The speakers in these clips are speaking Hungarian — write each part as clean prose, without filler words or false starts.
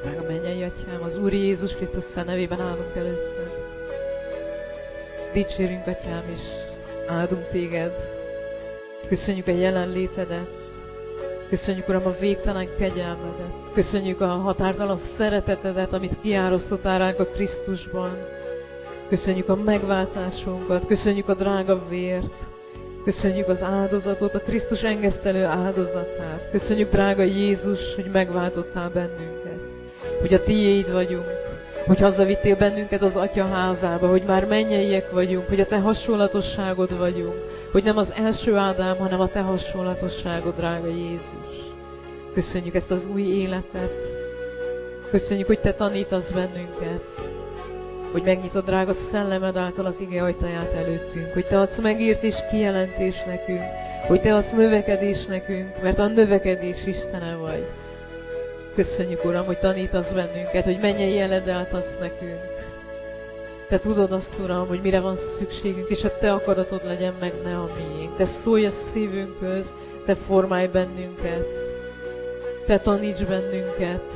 Drága mennyei Atyám, az Úr Jézus Krisztus szent nevében állunk előtted. Dicsérünk, Atyám, és áldunk téged. Köszönjük a jelenlétedet. Köszönjük, Uram, a végtelen kegyelmedet. Köszönjük a határtalan szeretetedet, amit kiárasztottál ránk a Krisztusban. Köszönjük a megváltásunkat. Köszönjük a drága vért. Köszönjük az áldozatot, a Krisztus engesztelő áldozatát. Köszönjük, drága Jézus, hogy megváltottál bennünket. Hogy a tiéd vagyunk, hogy hazavittél bennünket az Atya házába, hogy már mennyeiek vagyunk, hogy a te hasonlatosságod vagyunk, hogy nem az első Ádám, hanem a te hasonlatosságod, drága Jézus. Köszönjük ezt az új életet. Köszönjük, hogy te tanítasz bennünket, hogy megnyitod, drága szellemed által az ige ajtaját előttünk, hogy te adsz megértés, kijelentés nekünk, hogy te adsz növekedés nekünk, mert a növekedés Istene vagy. Köszönjük, Uram, hogy tanítasz bennünket, hogy mennyei jeledet adsz nekünk. Te tudod azt, Uram, hogy mire van szükségünk, és a te akaratod legyen meg, ne a miénk. Te szólj a szívünkhöz, te formálj bennünket, te taníts bennünket.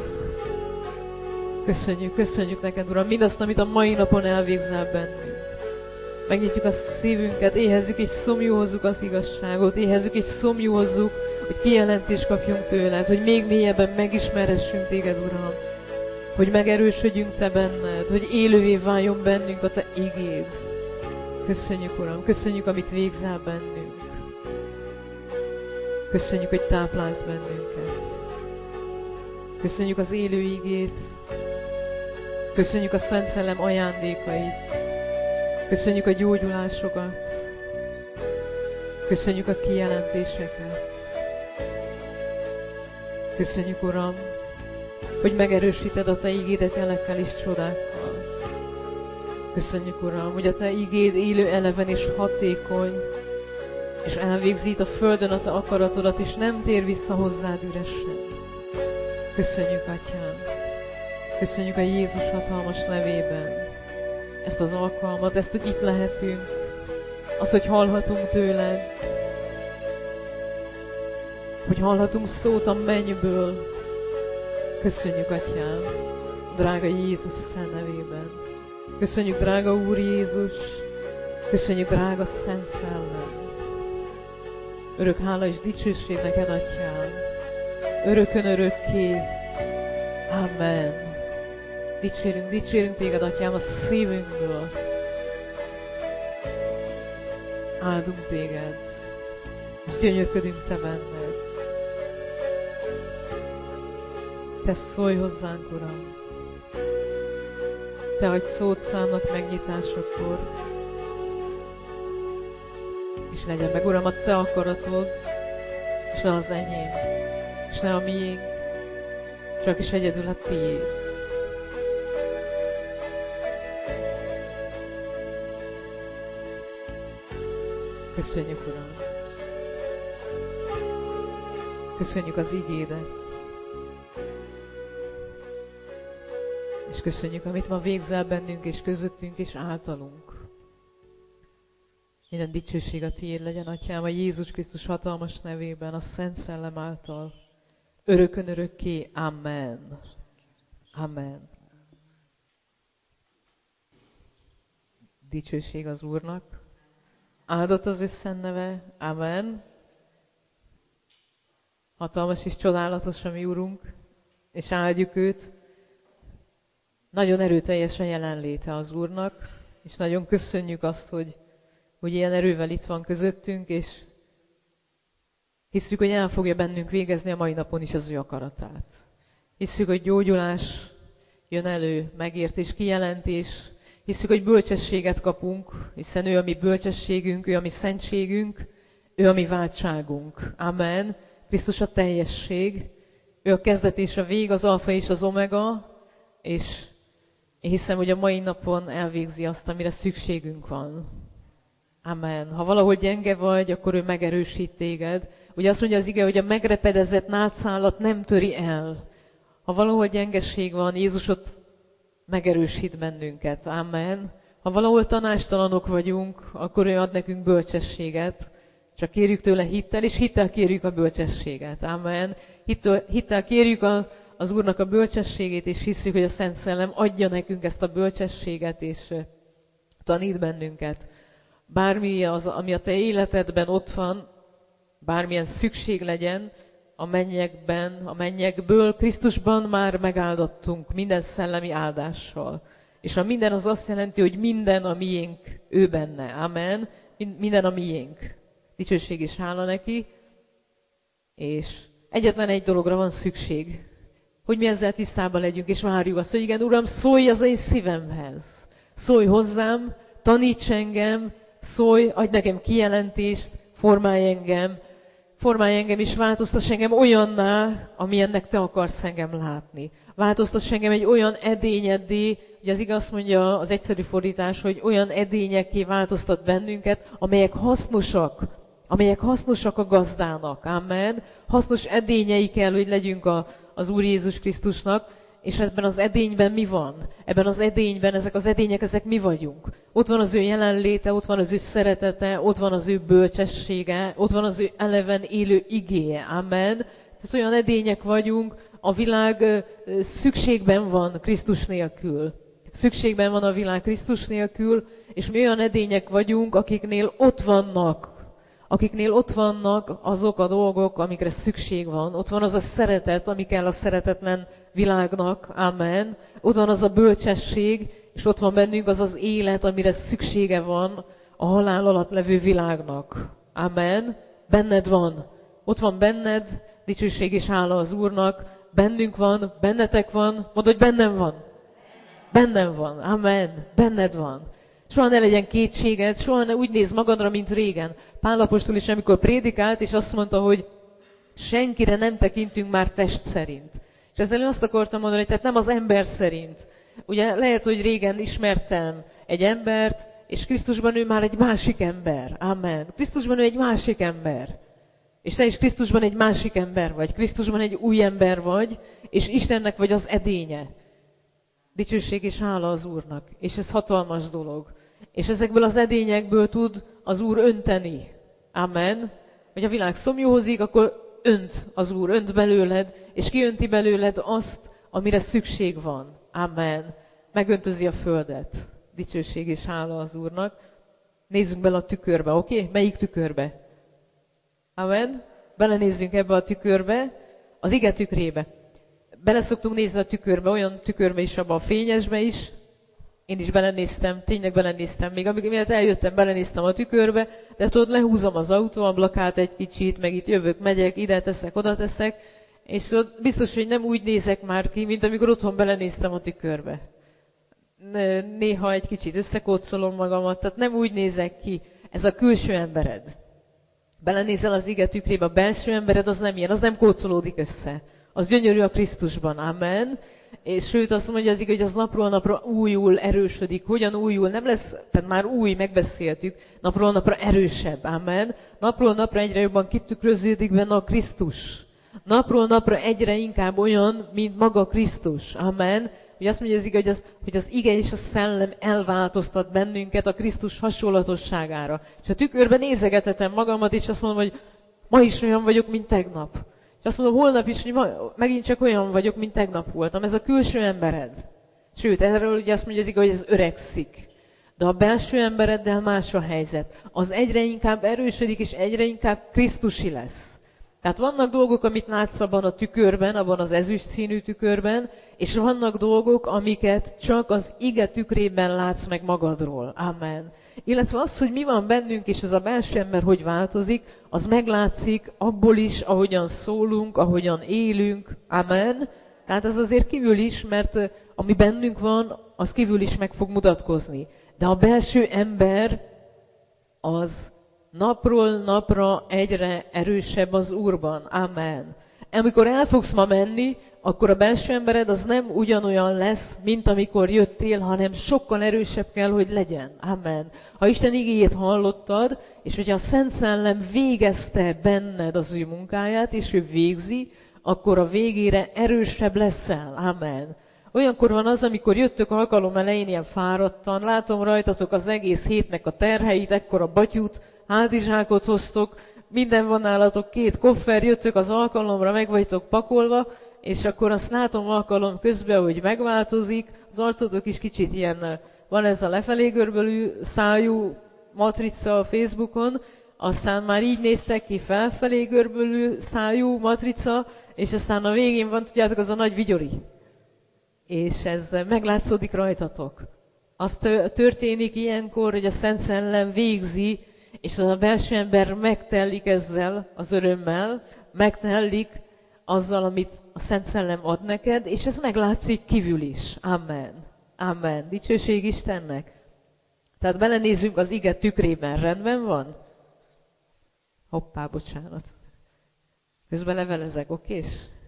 Köszönjük neked, Uram, mindazt, amit a mai napon elvégzel bennünk. Megnyitjuk a szívünket, éhezzük és szomjúhozzuk az igazságot, éhezzük és szomjúhozzuk, hogy kijelentést kapjunk tőled, hogy még mélyebben megismerhessünk téged, Uram, hogy megerősödjünk te benned, hogy élővé váljon bennünk a te igéd. Köszönjük, Uram, köszönjük, amit végzel bennünk. Köszönjük, hogy táplálsz bennünket. Köszönjük az élő igét. Köszönjük a Szent Szellem ajándékait. Köszönjük a gyógyulásokat. Köszönjük a kijelentéseket. Köszönjük, Uram, hogy megerősíted a te igédet jelekkel és csodákkal. Köszönjük, Uram, hogy a te igéd élő, eleven és hatékony, és elvégzi itt a földön a te akaratodat, és nem tér vissza hozzád üresen. Köszönjük, Atyám. Köszönjük a Jézus hatalmas nevében ezt az alkalmat, ezt, hogy itt lehetünk, azt, hogy hallhatunk tőled, hogy hallhatunk szót a mennyből. Köszönjük, Atyám, drága Jézus szent nevében. Köszönjük, drága Úr Jézus, köszönjük, drága Szent Szellem. Örök hála és dicsőség neked, Atyám, örökön örökké. Amen. Dicsérünk téged, Atyám, a szívünkből. Áldunk téged, és gyönyörködünk te benned. Te szólj hozzánk, Uram. Te adj szót számnak megnyitásakor. És legyen meg, Uram, a te akaratod, és ne az enyém, és ne a miénk, csak is egyedül a tiéd. Köszönjük, Uram. Köszönjük az igédet. És köszönjük, amit ma végzel bennünk, és közöttünk, és általunk. Minden dicsőség a tiéd legyen, Atyám, a Jézus Krisztus hatalmas nevében, a Szent Szellem által. Örökön örökké. Amen. Amen. Dicsőség az Úrnak. Áldott az ő szent neve. Amen. Hatalmas és csodálatos a mi Urunk, és áldjuk őt. Nagyon erőteljesen jelenléte az Úrnak, és nagyon köszönjük azt, hogy ilyen erővel itt van közöttünk, és hiszük, hogy el fogja bennünk végezni a mai napon is az ő akaratát. Hiszük, hogy gyógyulás jön elő, megértés, kijelentés. Hiszük, hogy bölcsességet kapunk, hiszen ő a mi bölcsességünk, ő a mi szentségünk, ő a mi váltságunk. Amen. Krisztus a teljesség, ő a kezdet és a vég, az alfa és az omega, és én hiszem, hogy a mai napon elvégzi azt, amire szükségünk van. Amen. Ha valahol gyenge vagy, akkor ő megerősít téged. Ugye azt mondja az ige, hogy a megrepedezett nátszálat nem töri el. Ha valahol gyengeség van, Jézus ott megerősít bennünket. Amen. Ha valahol tanástalanok vagyunk, akkor ő ad nekünk bölcsességet. Csak kérjük tőle hittel, és hittel kérjük a bölcsességet. Amen. Hittel kérjük az Úrnak a bölcsességét, és hiszük, hogy a Szent Szellem adja nekünk ezt a bölcsességet, és tanít bennünket. Bármi az, ami a te életedben ott van, bármilyen szükség legyen, a mennyekből Krisztusban már megáldottunk minden szellemi áldással. És a minden az azt jelenti, hogy minden a miénk ő benne. Amen. Minden a miénk. Dicsőség és hála neki. És egyetlen egy dologra van szükség, hogy mi ezzel tisztában legyünk, és várjuk azt, hogy igen, Uram, szólj az én szívemhez. Szólj hozzám, taníts engem, szólj, adj nekem kijelentést, formálj engem és változtass engem olyanná, amilyennek te akarsz engem látni. Változtass engem egy olyan edényeddé, ugye az igaz mondja az egyszerű fordítás, hogy olyan edényekké változtat bennünket, amelyek hasznosak a gazdának. Amen. Hasznos edényei kell, hogy legyünk az Úr Jézus Krisztusnak, és ebben az edényben mi van? Ebben az edényben, ezek az edények, ezek mi vagyunk. Ott van az ő jelenléte, ott van az ő szeretete, ott van az ő bölcsessége, ott van az ő eleven élő igéje. Amen. Tehát olyan edények vagyunk, a világ szükségben van Krisztus nélkül. Szükségben van a világ Krisztus nélkül, és mi olyan edények vagyunk, akiknél ott vannak azok a dolgok, amikre szükség van. Ott van az a szeretet, ami kell a szeretetlen világnak. Amen. Ott van az a bölcsesség, és ott van bennünk az az élet, amire szüksége van a halál alatt levő világnak. Amen. Benned van. Ott van benned, dicsőség és hála az Úrnak. Bennünk van, bennetek van. Mondd, hogy bennem van. Bennem van. Amen. Benned van. Soha ne legyen kétséged, soha ne úgy nézz magadra, mint régen. Pál apostol is, amikor prédikált, és azt mondta, hogy senkire nem tekintünk már test szerint. És ezzel azt akartam mondani, hogy tehát nem az ember szerint. Ugye lehet, hogy régen ismertem egy embert, és Krisztusban ő már egy másik ember. Amen. Krisztusban ő egy másik ember. És te is Krisztusban egy másik ember vagy. Krisztusban egy új ember vagy, és Istennek vagy az edénye. Dicsőség és hála az Úrnak. És ez hatalmas dolog. És ezekből az edényekből tud az Úr önteni. Amen. Hogy a világ szomjózik, akkor önt belőled, és kiönti belőled azt, amire szükség van. Amen. Megöntözi a földet. Dicsőség és hála az Úrnak. Nézzünk bele a tükörbe, oké? Melyik tükörbe? Amen. Belenézzünk ebbe a tükörbe, az ige tükrébe. Bele szoktunk nézni a tükörbe, olyan tükörbe is, abban a fényesbe is. Én is belenéztem, tényleg belenéztem. Még mielőtt eljöttem, belenéztem a tükörbe, de tudod, lehúzom az autóablakát egy kicsit, meg itt jövök, megyek, ide teszek, oda teszek, és tudod, biztos, hogy nem úgy nézek már ki, mint amikor otthon belenéztem a tükörbe. Néha egy kicsit összekócolom magamat, tehát nem úgy nézek ki. Ez a külső embered. Belenézel az ige tükrébe, a belső embered az nem ilyen, az nem kócolódik össze. Az gyönyörű a Krisztusban, amen. És sőt azt mondja az ige, hogy az napról napra újul, erősödik. Hogyan újul? Nem lesz, tehát már új, megbeszéltük, napról napra erősebb, amen. Napról napra egyre jobban kitükröződik benne a Krisztus. Napról napra egyre inkább olyan, mint maga Krisztus, amen. Ugye azt mondja az ige, hogy az ige és a szellem elváltoztat bennünket a Krisztus hasonlatosságára. És a tükörben nézegethetem magamat, és azt mondom, hogy ma is olyan vagyok, mint tegnap. És azt mondom, holnap is, hogy megint csak olyan vagyok, mint tegnap voltam. Ez a külső embered. Sőt, erről ugye azt mondja az ige, hogy ez öregszik. De a belső embereddel más a helyzet. Az egyre inkább erősödik, és egyre inkább Krisztusi lesz. Tehát vannak dolgok, amit látsz abban a tükörben, abban az ezüst színű tükörben, és vannak dolgok, amiket csak az ige tükrében látsz meg magadról. Amen. Illetve az, hogy mi van bennünk, és ez a belső ember hogy változik, az meglátszik abból is, ahogyan szólunk, ahogyan élünk. Amen. Tehát ez azért kívül is, mert ami bennünk van, az kívül is meg fog mutatkozni. De a belső ember az napról napra egyre erősebb az Úrban. Amen. Amikor el fogsz ma menni, akkor a belső embered az nem ugyanolyan lesz, mint amikor jöttél, hanem sokkal erősebb kell, hogy legyen. Amen. Ha Isten igéjét hallottad, és hogyha a Szent Szellem végezte benned az ő munkáját, és ő végzi, akkor a végére erősebb leszel. Amen. Olyankor van az, amikor jöttök alkalom elején ilyen fáradtan, látom rajtatok az egész hétnek a terheit, ekkora batyút, hátizsákot hoztok, minden van nálatok, 2 koffer, jöttök az alkalomra, meg vagytok pakolva, és akkor azt látom alkalom közben, hogy megváltozik, az arcotok is kicsit ilyen, van ez a lefelé görbölű szájú matrica a Facebookon, aztán már így néztek ki felfelé görbölű szájú matrica, és aztán a végén van, tudjátok, az a nagy vigyori. És ez meglátszódik rajtatok. Az történik ilyenkor, hogy a Szent Szellem végzi, és a belső ember megtellik ezzel az örömmel, megtellik azzal, amit a Szent Szellem ad neked, és ez meglátszik kívül is. Amen. Amen. Dicsőség Istennek. Tehát belenézünk az ige tükrében. Rendben van? Hoppá, bocsánat. Közben levelezek, okés?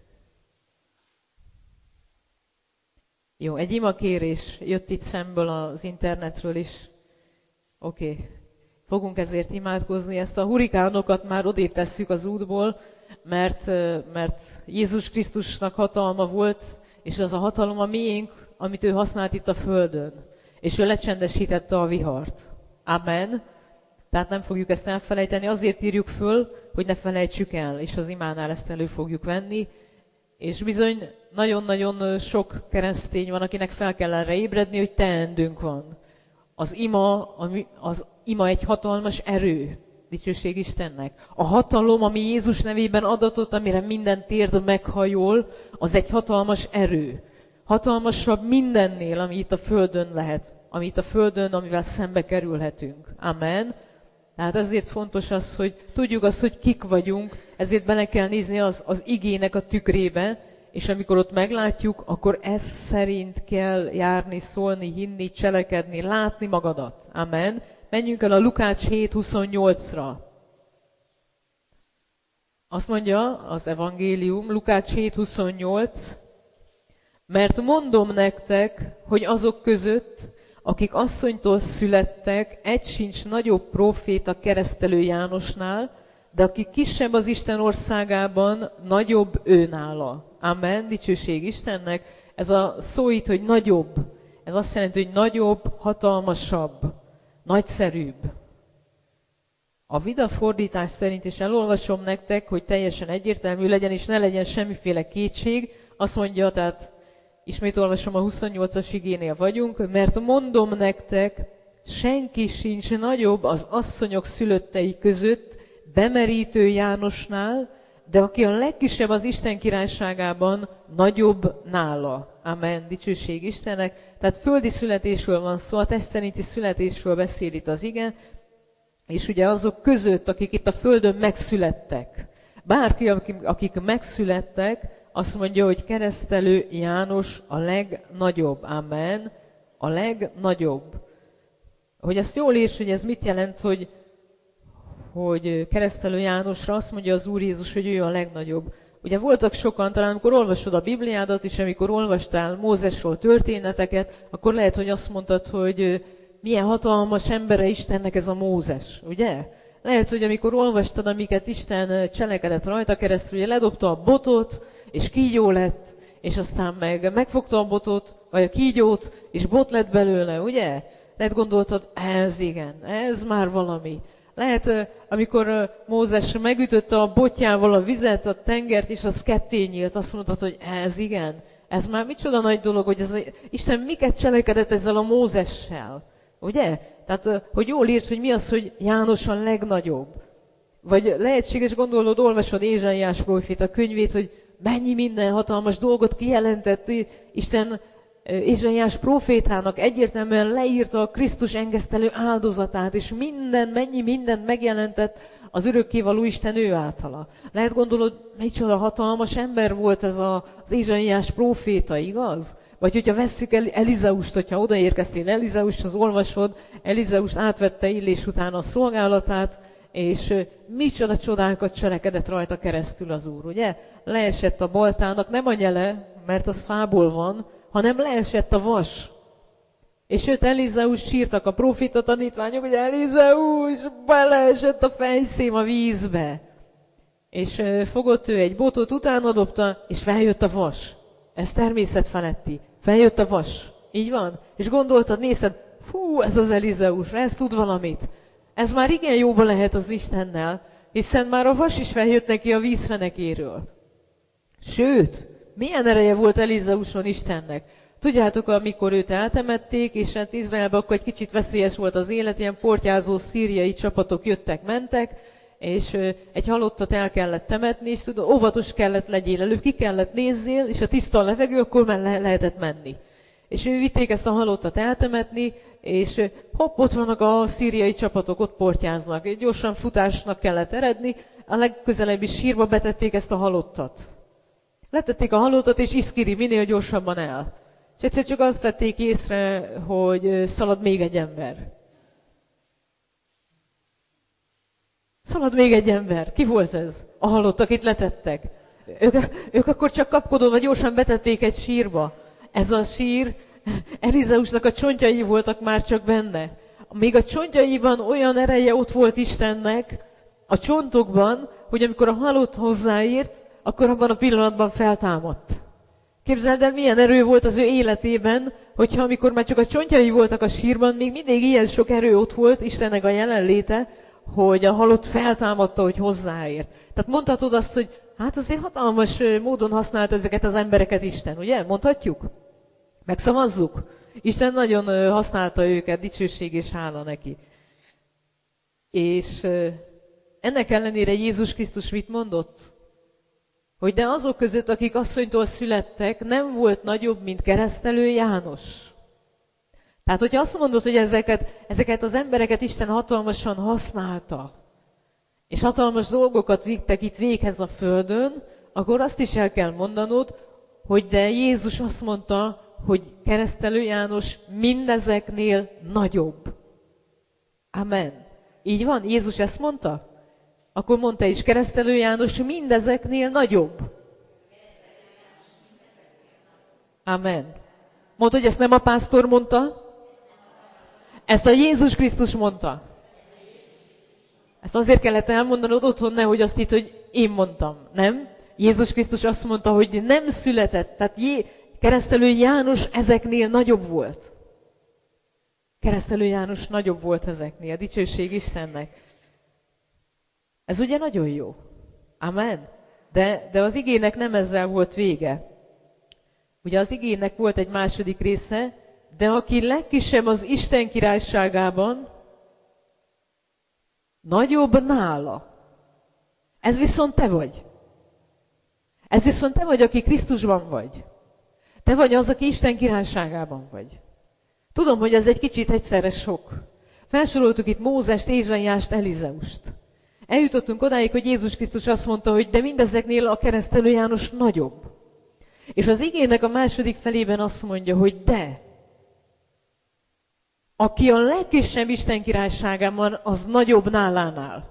Jó, egy imakérés jött itt szemből az internetről is. Oké. Fogunk ezért imádkozni. Ezt a hurikánokat már odébb tesszük az útból, mert Jézus Krisztusnak hatalma volt, és az a hatalom a miénk, amit ő használt itt a földön. És ő lecsendesítette a vihart. Amen. Tehát nem fogjuk ezt elfelejteni, azért írjuk föl, hogy ne felejtsük el, és az imánál ezt elő fogjuk venni. És bizony nagyon-nagyon sok keresztény van, akinek fel kell erre ébredni, hogy teendőnk van. Az ima egy hatalmas erő. Dicsőség Istennek. A hatalom, ami Jézus nevében adatott, amire minden térd meghajol, az egy hatalmas erő. Hatalmasabb mindennél, ami itt a földön lehet. Ami itt a földön, amivel szembe kerülhetünk. Amen. Tehát ezért fontos az, hogy tudjuk azt, hogy kik vagyunk, ezért bele kell nézni az igének a tükrébe, és amikor ott meglátjuk, akkor ez szerint kell járni, szólni, hinni, cselekedni, látni magadat. Amen. Menjünk el a Lukács 7:28-ra. Azt mondja az evangélium, Lukács 7:28, mert mondom nektek, hogy azok között, akik asszonytól születtek, egy sincs nagyobb próféta keresztelő Jánosnál, de aki kisebb az Isten országában, nagyobb ő nála. Amen, dicsőség Istennek. Ez a szó itt, hogy nagyobb. Ez azt jelenti, hogy nagyobb, hatalmasabb, nagyszerűbb. A Vida fordítás szerint is elolvasom nektek, hogy teljesen egyértelmű legyen, és ne legyen semmiféle kétség. Azt mondja, tehát ismét olvasom, a 28-as igénél vagyunk, mert mondom nektek, senki sincs nagyobb az asszonyok szülöttei között, bemerítő Jánosnál, de aki a legkisebb az Isten királyságában, nagyobb nála. Amen. Dicsőség Istennek. Tehát földi születésről van szó, a test szerinti születésről beszél itt az ige, és ugye azok között, akik itt a földön megszülettek. Bárki, akik megszülettek, azt mondja, hogy keresztelő János a legnagyobb. Amen. A legnagyobb. Hogy ezt jól érts, hogy ez mit jelent, hogy keresztelő Jánosra azt mondja az Úr Jézus, hogy ő a legnagyobb. Ugye voltak sokan, talán amikor olvasod a Bibliádat, és amikor olvastál Mózesról történeteket, akkor lehet, hogy azt mondtad, hogy milyen hatalmas embere Istennek ez a Mózes, ugye? Lehet, hogy amikor olvastad, amiket Isten cselekedett rajta keresztül, ugye ledobta a botot, és kígyó lett, és aztán megfogta a botot, vagy a kígyót, és bot lett belőle, ugye? Lehet gondoltad, ez igen, ez már valami. Lehet, amikor Mózes megütötte a botjával a vizet, a tengert, és az ketté nyílt, azt mondtad, hogy ez igen, ez már micsoda nagy dolog, hogy Isten miket cselekedett ezzel a Mózessel, ugye? Tehát, hogy jól értsd, hogy mi az, hogy János a legnagyobb. Vagy lehetséges gondolod, olvasod Ézsaiás próféta könyvét, hogy mennyi minden hatalmas dolgot kijelentett Isten Ézsaiás prófétának, egyértelműen leírta a Krisztus engesztelő áldozatát, és mennyi mindent megjelentett az örökkévaló Isten ő általa. Lehet gondolod, micsoda hatalmas ember volt ez az Ézsaiás próféta, igaz? Vagy hogyha vesszük Elizeust, hogyha odaérkeztél Elizeushoz, olvasod, Elizeust átvette Illés után a szolgálatát, és micsoda csodákat cselekedett rajta keresztül az Úr, ugye? Leesett a baltának, nem a nyele, mert az fából van, hanem leesett a vas. És őt Elizeus sírtak a próféta tanítványok, hogy Elizeus, beleesett a fejszém a vízbe. És fogott ő egy botot, utána dobta, és feljött a vas. Ez természetfeletti. Feljött a vas. Így van? És gondoltad, nézted, fú, ez az Elizeus, ez tud valamit. Ez már igen jóba lehet az Istennel, hiszen már a vas is feljött neki a vízfenekéről. Sőt, Milyen ereje volt Elizeuson Istennek? Tudjátok, amikor őt eltemették, és hát Izraelben akkor egy kicsit veszélyes volt az élet, ilyen portyázó szíriai csapatok jöttek-mentek, és egy halottat el kellett temetni, és tudod, óvatos kellett legyél, előbb ki kellett nézzél, és a tiszta a levegő, akkor már lehetett menni. És ő vitték ezt a halottat eltemetni, és hopp, ott vannak a szíriai csapatok, ott portyáznak. Gyorsan futásnak kellett eredni, a legközelebbi sírba betették ezt a halottat. Letették a halottat, és iszkiri minél gyorsabban el. És egyszer csak azt vették észre, hogy szalad még egy ember. Szalad még egy ember. Ki volt ez? A halott, akit letettek. Ők akkor csak kapkodva gyorsan betették egy sírba. Ez a sír, Elizeusnak a csontjai voltak már csak benne. Még a csontjaiban olyan ereje ott volt Istennek, a csontokban, hogy amikor a halott hozzáért, akkor abban a pillanatban feltámadt. Képzeld el, milyen erő volt az ő életében, hogyha amikor már csak a csontjai voltak a sírban, még mindig ilyen sok erő ott volt, Istennek a jelenléte, hogy a halott feltámadta, hogy hozzáért. Tehát mondhatod azt, hogy hát azért hatalmas módon használt ezeket az embereket Isten, ugye? Mondhatjuk? Megszavazzuk? Isten nagyon használta őket, dicsőség és hála neki. És ennek ellenére Jézus Krisztus mit mondott? Hogy de azok között, akik asszonytól születtek, nem volt nagyobb, mint Keresztelő János. Tehát, hogyha azt mondod, hogy ezeket az embereket Isten hatalmasan használta, és hatalmas dolgokat vittek itt véghez a földön, akkor azt is el kell mondanod, hogy de Jézus azt mondta, hogy Keresztelő János mindezeknél nagyobb. Amen. Így van? Jézus ezt mondta? Akkor mondta is, Keresztelő János mindezeknél nagyobb. Amen. Mondd, hogy ezt nem a pásztor mondta? Ezt a Jézus Krisztus mondta. Ezt azért kellett elmondanod otthon, nehogy azt hitt, hogy én mondtam. Nem? Jézus Krisztus azt mondta, hogy nem született. Tehát Keresztelő János ezeknél nagyobb volt. Keresztelő János nagyobb volt ezeknél. Dicsőség Istennek. Ez ugye nagyon jó. Amen. De az igének nem ezzel volt vége. Ugye az igének volt egy második része, de aki legkisebb az Isten királyságában, nagyobb nála. Ez viszont te vagy. Ez viszont te vagy, aki Krisztusban vagy. Te vagy az, aki Isten királyságában vagy. Tudom, hogy ez egy kicsit egyszerre sok. Felsoroltuk itt Mózest, Ézsaiást, Elizeust. Eljutottunk odáig, hogy Jézus Krisztus azt mondta, hogy de mindezeknél a Keresztelő János nagyobb. És az igének a második felében azt mondja, hogy de, aki a legkisebb Isten királyságában, az nagyobb nálánál.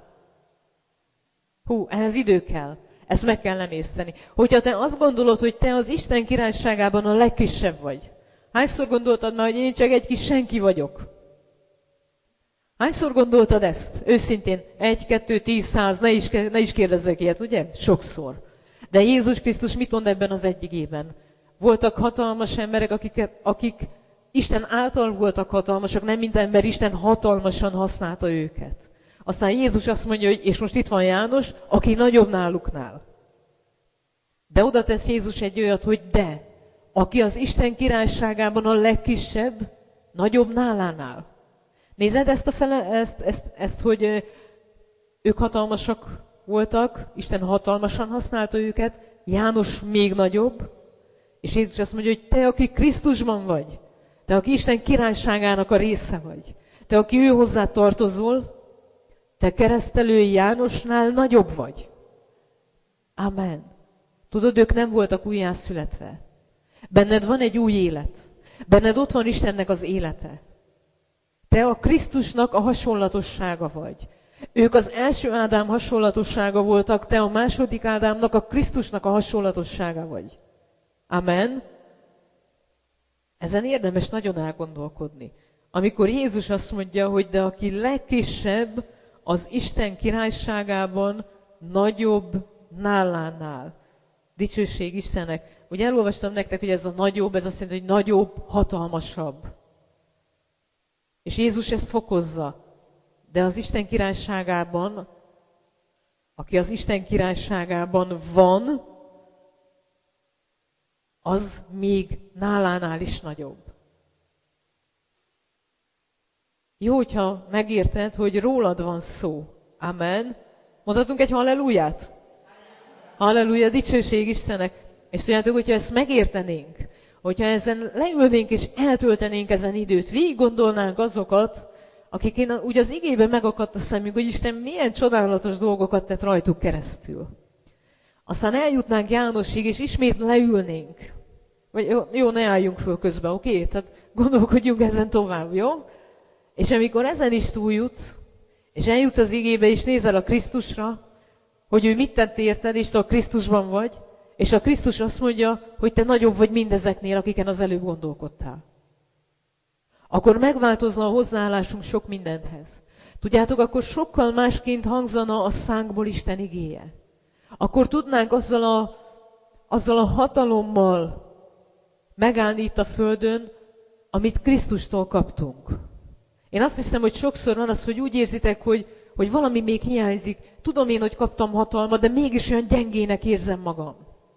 Ehhez idő kell. Ezt meg kell emészteni. Hogyha te azt gondolod, hogy te az Isten királyságában a legkisebb vagy. Hányszor gondoltad már, hogy én csak egy kis senki vagyok? Hányszor gondoltad ezt? Őszintén, 1, 2, 10, 100, ne is kérdezzek ilyet, ugye? Sokszor. De Jézus Krisztus mit mond ebben az egy igében? Voltak hatalmas emberek, akik Isten által voltak hatalmasak, nem mint ember, Isten hatalmasan használta őket. Aztán Jézus azt mondja, hogy és most itt van János, aki nagyobb náluknál. De oda tesz Jézus egy olyat, hogy de, aki az Isten királyságában a legkisebb, nagyobb nálánál. Nézed ezt, hogy ők hatalmasak voltak, Isten hatalmasan használta őket, János még nagyobb, és Jézus azt mondja, hogy te, aki Krisztusban vagy, te, aki Isten királyságának a része vagy, te, aki ő hozzá tartozol, te Keresztelő Jánosnál nagyobb vagy. Amen. Tudod, ők nem voltak újjászületve. Benned van egy új élet. Benned ott van Istennek az élete. Te a Krisztusnak a hasonlatossága vagy. Ők az első Ádám hasonlatossága voltak, te a második Ádámnak, a Krisztusnak a hasonlatossága vagy. Amen. Ezen érdemes nagyon elgondolkodni. Amikor Jézus azt mondja, hogy de aki legkisebb az Isten királyságában, nagyobb nálánál. Dicsőség Istennek. Ugye elolvastam nektek, hogy ez a nagyobb, ez azt jelenti, hogy nagyobb, hatalmasabb. És Jézus ezt fokozza. De az Isten királyságában, aki az Isten királyságában van, az még nálánál is nagyobb. Jó, hogyha megérted, hogy rólad van szó. Amen. Mondhatunk egy halleluját? Halleluja, dicsőség Istennek. És tudjátok, hogyha ezt megértenénk, hogyha ezen leülnénk és eltöltenénk ezen időt, végig gondolnánk azokat, akik ugye az igében megakadt a szemünk, hogy Isten milyen csodálatos dolgokat tett rajtuk keresztül. Aztán eljutnánk Jánosig, és ismét leülnénk. Vagy jó, ne álljunk föl közben, oké? Tehát gondolkodjunk ezen tovább, jó? És amikor ezen is túljutsz, és eljutsz az igébe, és nézel a Krisztusra, hogy ő mit tett érted, és te a Krisztusban vagy, és a Krisztus azt mondja, hogy te nagyobb vagy mindezeknél, akiken az előbb gondolkodtál. Akkor megváltozna a hozzáállásunk sok mindenhez. Tudjátok, akkor sokkal másként hangzana a szánkból Isten igéje. Akkor tudnánk azzal a hatalommal megállni itt a földön, amit Krisztustól kaptunk. Én azt hiszem, hogy sokszor van az, hogy úgy érzitek, hogy valami még hiányzik. Tudom én, hogy kaptam hatalmat, de mégis olyan gyengének érzem magam.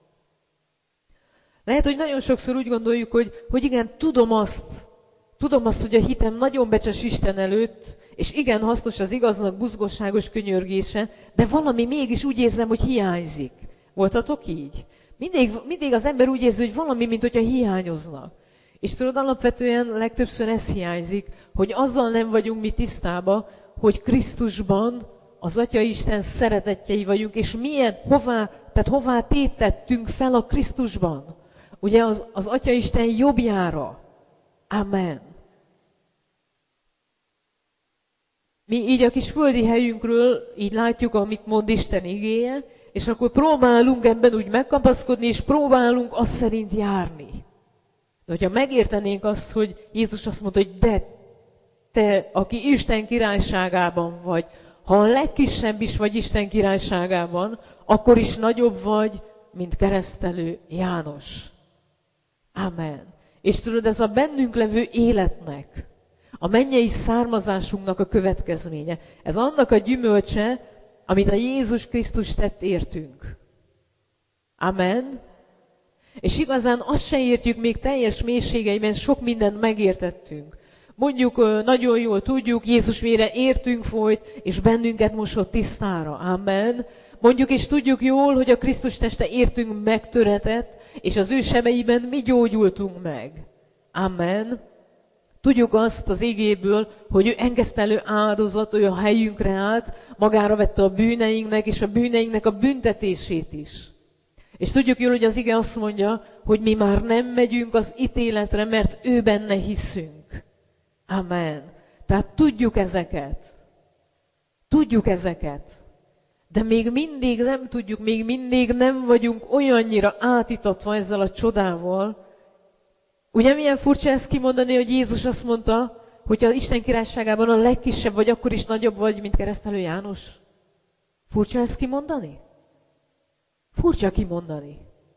Lehet, hogy nagyon sokszor úgy gondoljuk, hogy igen, tudom azt, hogy a hitem nagyon becses Isten előtt, és igen, hasznos az igaznak buzgosságos könyörgése, de valami mégis úgy érzem, hogy hiányzik. Voltatok így? Mindig az ember úgy érzi, hogy valami, mint hogyha hiányozna. És tudod, alapvetően legtöbbször ez hiányzik, hogy azzal nem vagyunk mi tisztába, hogy Krisztusban az Atyaisten szeretettjei vagyunk, és hová tétettünk fel a Krisztusban. Ugye az Atyaisten jobbjára. Amen. Mi így a kis földi helyünkről így látjuk, amit mond Isten igéje, és akkor próbálunk ebben úgy megkapaszkodni, és próbálunk azt szerint járni. De hogyha megértenénk azt, hogy Jézus azt mondta, hogy de te, aki Isten királyságában vagy, ha a legkisebb is vagy Isten királyságában, akkor is nagyobb vagy, mint keresztelő János. Amen. És tudod, ez a bennünk levő életnek, a mennyei származásunknak a következménye. Ez annak a gyümölcse, amit a Jézus Krisztus tett értünk. Amen. És igazán azt se értjük még teljes mélységeiben, sok mindent megértettünk. Mondjuk nagyon jól tudjuk, Jézus vére értünk folyt, és bennünket mosott tisztára. Amen. Mondjuk és tudjuk jól, hogy a Krisztus teste értünk megtöretett, és az ő sebeiben mi gyógyultunk meg. Amen. Tudjuk azt az igéből, hogy ő engesztelő áldozat, ő a helyünkre állt, magára vette a bűneinknek, és a bűneinknek a büntetését is. És tudjuk jól, hogy az ige azt mondja, hogy mi már nem megyünk az ítéletre, mert ő benne hiszünk. Amen. Tehát tudjuk ezeket. Tudjuk ezeket. De még mindig nem tudjuk, még mindig nem vagyunk olyannyira átítatva ezzel a csodával. Ugye milyen furcsa ezt kimondani, hogy Jézus azt mondta, hogyha Isten királyságában a legkisebb vagy, akkor is nagyobb vagy, mint keresztelő János? Furcsa ezt kimondani? Furcsa kimondani.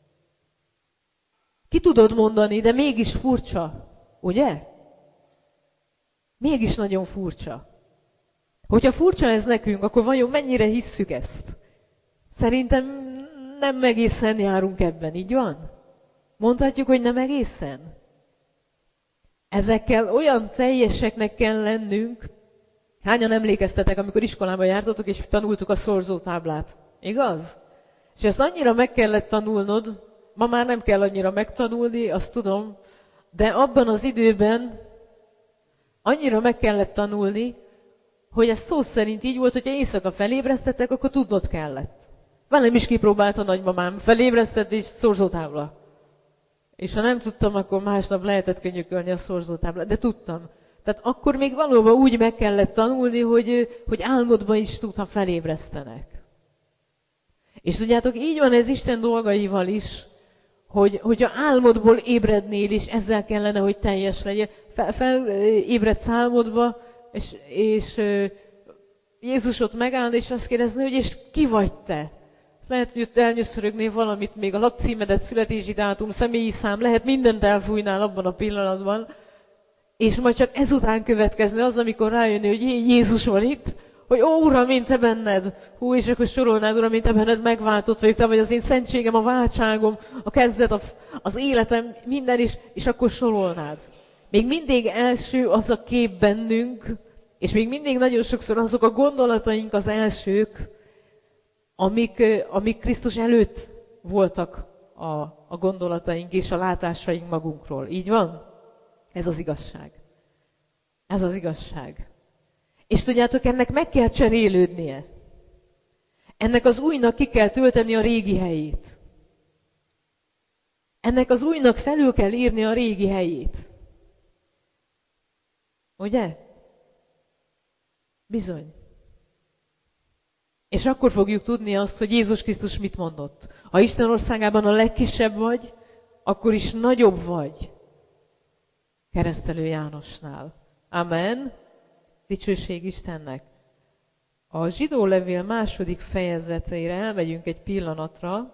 Ki tudod mondani, de mégis furcsa, ugye? Mégis nagyon furcsa. Hogyha furcsa ez nekünk, akkor vajon mennyire hisszük ezt? Szerintem nem egészen járunk ebben, így van? Mondhatjuk, hogy nem egészen? Ezekkel olyan teljeseknek kell lennünk. Hányan emlékeztetek, amikor iskolába jártatok, és tanultuk a szorzótáblát? Igaz? És ezt annyira meg kellett tanulnod, ma már nem kell annyira megtanulni, azt tudom, de abban az időben annyira meg kellett tanulni, hogy ez szó szerint így volt, hogyha éjszaka felébresztettek, akkor tudnod kellett. Velem is kipróbálta nagymamám, felébresztett és szorzótábla. És ha nem tudtam, akkor másnap lehetett könyökölni a szorzótáblát, de tudtam. Tehát akkor még valóban úgy meg kellett tanulni, hogy álmodban is tud, ha felébresztenek. És tudjátok, így van ez Isten dolgaival is, hogyha álmodból ébrednél is, ezzel kellene, hogy teljes legyen. Felébredsz álmodba, és Jézus ott megáll, és azt kérdezni, hogy és ki vagy te? Lehet, hogy ott elnyöszörögnél valamit, még a lakcímedet, születési dátum, személyi szám, lehet mindent elfújnál abban a pillanatban, és majd csak ezután következne az, amikor rájönni, hogy Jézus van itt, hogy ó, Uram, mint te benned, hú, és akkor sorolnád, Uram, mint te benned megváltott vagyok, te vagy az én szentségem, a váltságom, a kezdet, az életem, minden is, és akkor sorolnád. Még mindig első az a kép bennünk, és még mindig nagyon sokszor azok a gondolataink az elsők, amik Krisztus előtt voltak a gondolataink és a látásaink magunkról. Így van? Ez az igazság. Ez az igazság. És tudjátok, ennek meg kell cserélődnie. Ennek az újnak ki kell tölteni a régi helyét. Ennek az újnak felül kell írni a régi helyét. Ugye? Bizony. És akkor fogjuk tudni azt, hogy Jézus Krisztus mit mondott. Ha Isten országában a legkisebb vagy, akkor is nagyobb vagy. Keresztelő Jánosnál. Amen. Dicsőség Istennek. A zsidó levél második fejezetére elmegyünk egy pillanatra,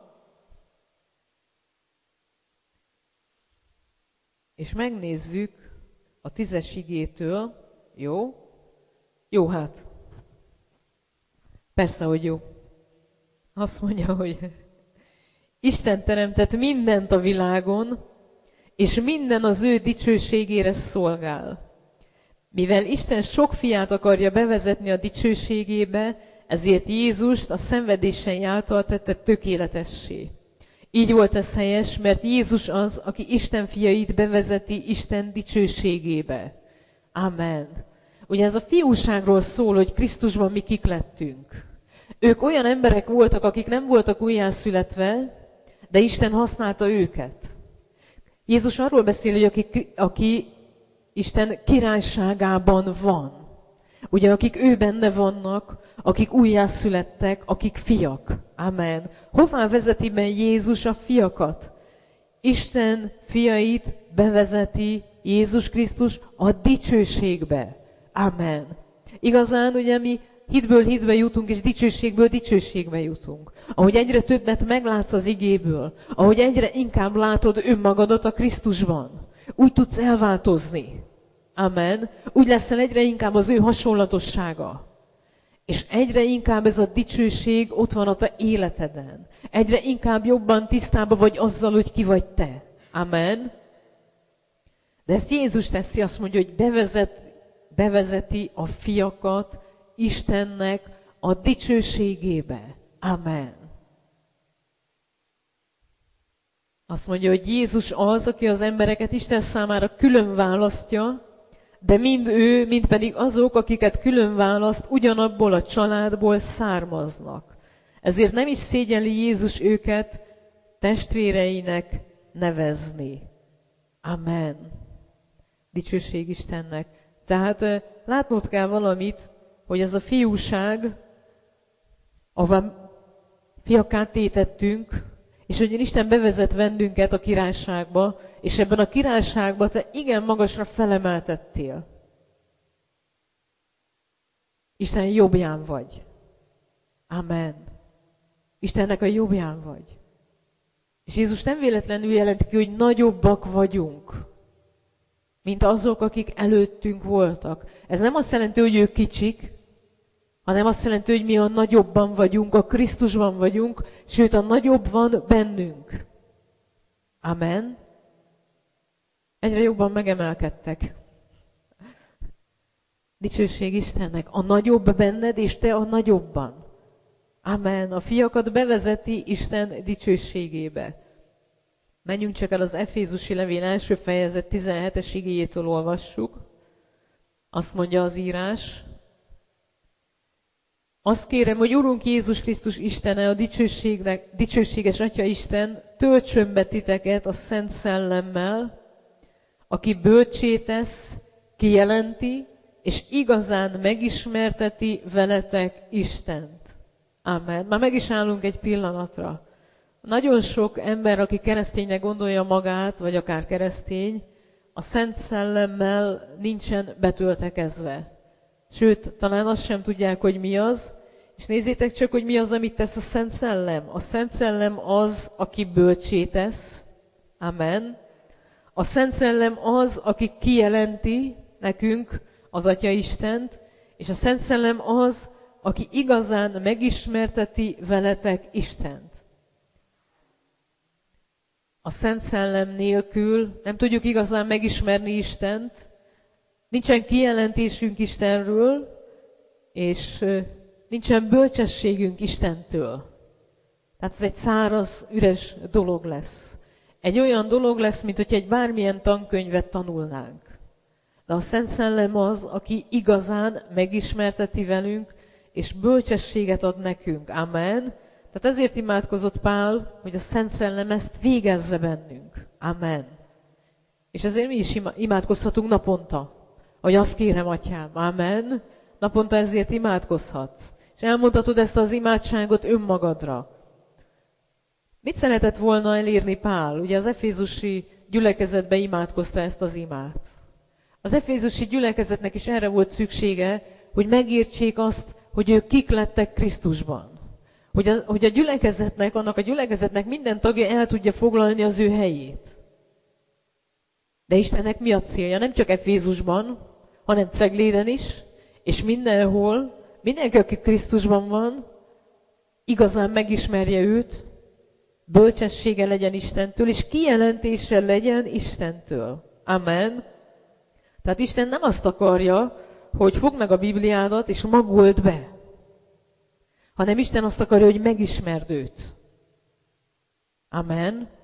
és megnézzük a 10. igétől. Jó? Jó, hát. Persze, hogy jó. Azt mondja, hogy Isten teremtett mindent a világon, és minden az ő dicsőségére szolgál. Mivel Isten sok fiát akarja bevezetni a dicsőségébe, ezért Jézust a szenvedései által tette tökéletessé. Így volt ez helyes, mert Jézus az, aki Isten fiait bevezeti Isten dicsőségébe. Amen. Ugye ez a fiúságról szól, hogy Krisztusban mi kik lettünk. Ők olyan emberek voltak, akik nem voltak újjászületve, de Isten használta őket. Jézus arról beszél, hogy aki Isten királyságában van. Ugye, akik ő benne vannak, akik újjászülettek, akik fiak. Amen. Hová vezeti be Jézus a fiakat? Isten fiait bevezeti Jézus Krisztus a dicsőségbe. Amen. Igazán, ugye mi hitből hitbe jutunk, és dicsőségből dicsőségbe jutunk. Ahogy egyre többet meglátsz az igéből, ahogy egyre inkább látod önmagadat a Krisztusban, úgy tudsz elváltozni. Amen. Úgy leszel egyre inkább az ő hasonlatossága. És egyre inkább ez a dicsőség ott van a te életeden. Egyre inkább jobban tisztában vagy azzal, hogy ki vagy te. Amen. De ezt Jézus teszi, azt mondja, hogy bevezeti a fiakat Istennek a dicsőségébe. Amen. Azt mondja, hogy Jézus az, aki az embereket Isten számára külön választja, de mind ő, mind pedig azok, akiket külön választ, ugyanabból a családból származnak. Ezért nem is szégyelli Jézus őket testvéreinek nevezni. Amen. Dicsőség Istennek. Tehát látnod kell valamit, hogy ez a fiúság, ahová fiakká tétettünk, és hogy Isten bevezet bennünket a királyságba, és ebben a királyságban te igen magasra felemeltettél. Isten jobbján vagy. Amen. Istennek a jobbján vagy. És Jézus nem véletlenül jelenti ki, hogy nagyobbak vagyunk, mint azok, akik előttünk voltak. Ez nem azt jelenti, hogy ők kicsik, hanem azt jelenti, hogy mi a nagyobban vagyunk, a Krisztusban vagyunk, sőt a nagyobb van bennünk. Amen. Egyre jobban megemelkedtek. Dicsőség Istennek. A nagyobb benned, és te a nagyobban. Amen. A fiakat bevezeti Isten dicsőségébe. Menjünk csak el az Efézusi levél első fejezet 17-es igéjétől olvassuk. Azt mondja az írás. Azt kérem, hogy Urunk Jézus Krisztus Istene, a dicsőséges Atya Isten, töltsön be titeket a Szent Szellemmel, aki bölcsé tesz, kijelenti, és igazán megismerteti veletek Istent. Amen. Már meg is állunk egy pillanatra. Nagyon sok ember, aki kereszténynek gondolja magát, vagy akár keresztény, a Szent Szellemmel nincsen betöltekezve. Sőt, talán azt sem tudják, hogy mi az. És nézzétek csak, hogy mi az, amit tesz a Szent Szellem. A Szent Szellem az, aki bölcsé tesz. Amen. A Szent Szellem az, aki kijelenti nekünk az Atya Istent, és a Szent Szellem az, aki igazán megismerteti veletek Istent. A Szent Szellem nélkül nem tudjuk igazán megismerni Istent, nincsen kijelentésünk Istenről, és nincsen bölcsességünk Istentől. Tehát ez egy száraz, üres dolog lesz. Egy olyan dolog lesz, mint hogy egy bármilyen tankönyvet tanulnánk. De a Szent Szellem az, aki igazán megismerteti velünk, és bölcsességet ad nekünk. Amen. Tehát ezért imádkozott Pál, hogy a Szent Szellem ezt végezze bennünk. Amen. És ezért mi is imádkozhatunk naponta. Hogy azt kérem, Atyám. Amen. Naponta ezért imádkozhatsz. És elmondhatod ezt az imádságot önmagadra. Mit szeretett volna elérni Pál? Ugye az efézusi gyülekezetbe imádkozta ezt az imát. Az efézusi gyülekezetnek is erre volt szüksége, hogy megértsék azt, hogy ők kik lettek Krisztusban. Hogy a gyülekezetnek, annak a gyülekezetnek minden tagja el tudja foglalni az ő helyét. De Istennek mi a célja? Nem csak Efézusban, hanem Cegléden is, és mindenhol, mindenki, aki Krisztusban van, igazán megismerje őt, bölcsessége legyen Istentől, és kijelentése legyen Istentől. Amen. Tehát Isten nem azt akarja, hogy fogd meg a Bibliádat, és magold be. Hanem Isten azt akarja, hogy megismerd őt. Amen.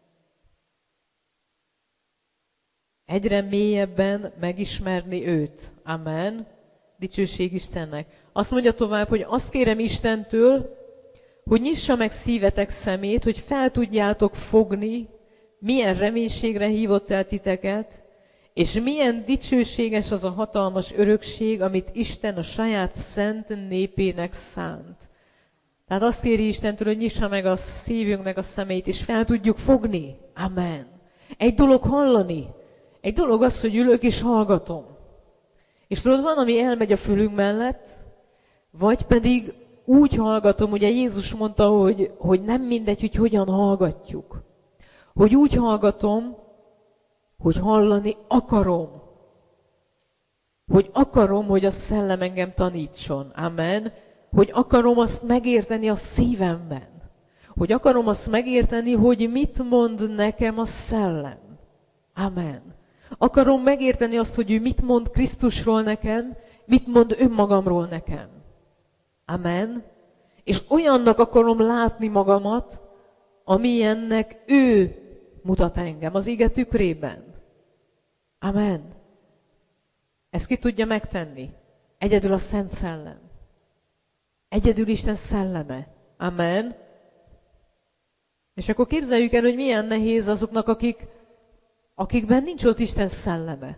Egyre mélyebben megismerni őt. Amen. Dicsőség Istennek. Azt mondja tovább, hogy azt kérem Istentől, hogy nyissa meg szívetek szemét, hogy fel tudjátok fogni, milyen reménységre hívott el titeket, és milyen dicsőséges az a hatalmas örökség, amit Isten a saját szent népének szánt. Tehát azt kéri Istentől, hogy nyissa meg a szívünknek a szemét, és fel tudjuk fogni. Amen. Egy dolog hallani. Egy dolog az, hogy ülök és hallgatom. És tudod, van, ami elmegy a fülünk mellett, vagy pedig úgy hallgatom, ugye Jézus mondta, hogy nem mindegy, hogy hogyan hallgatjuk. Hogy úgy hallgatom, hogy hallani akarom. Hogy akarom, hogy a szellem engem tanítson. Amen. Hogy akarom azt megérteni a szívemben. Hogy akarom azt megérteni, hogy mit mond nekem a szellem. Amen. Akarom megérteni azt, hogy ő mit mond Krisztusról nekem, mit mond önmagamról nekem. Amen. És olyannak akarom látni magamat, amilyennek ő mutat engem az ige tükrében. Amen. Ezt ki tudja megtenni? Egyedül a Szent Szellem. Egyedül Isten szelleme. Amen. És akkor képzeljük el, hogy milyen nehéz azoknak, akikben nincs ott Isten szelleme.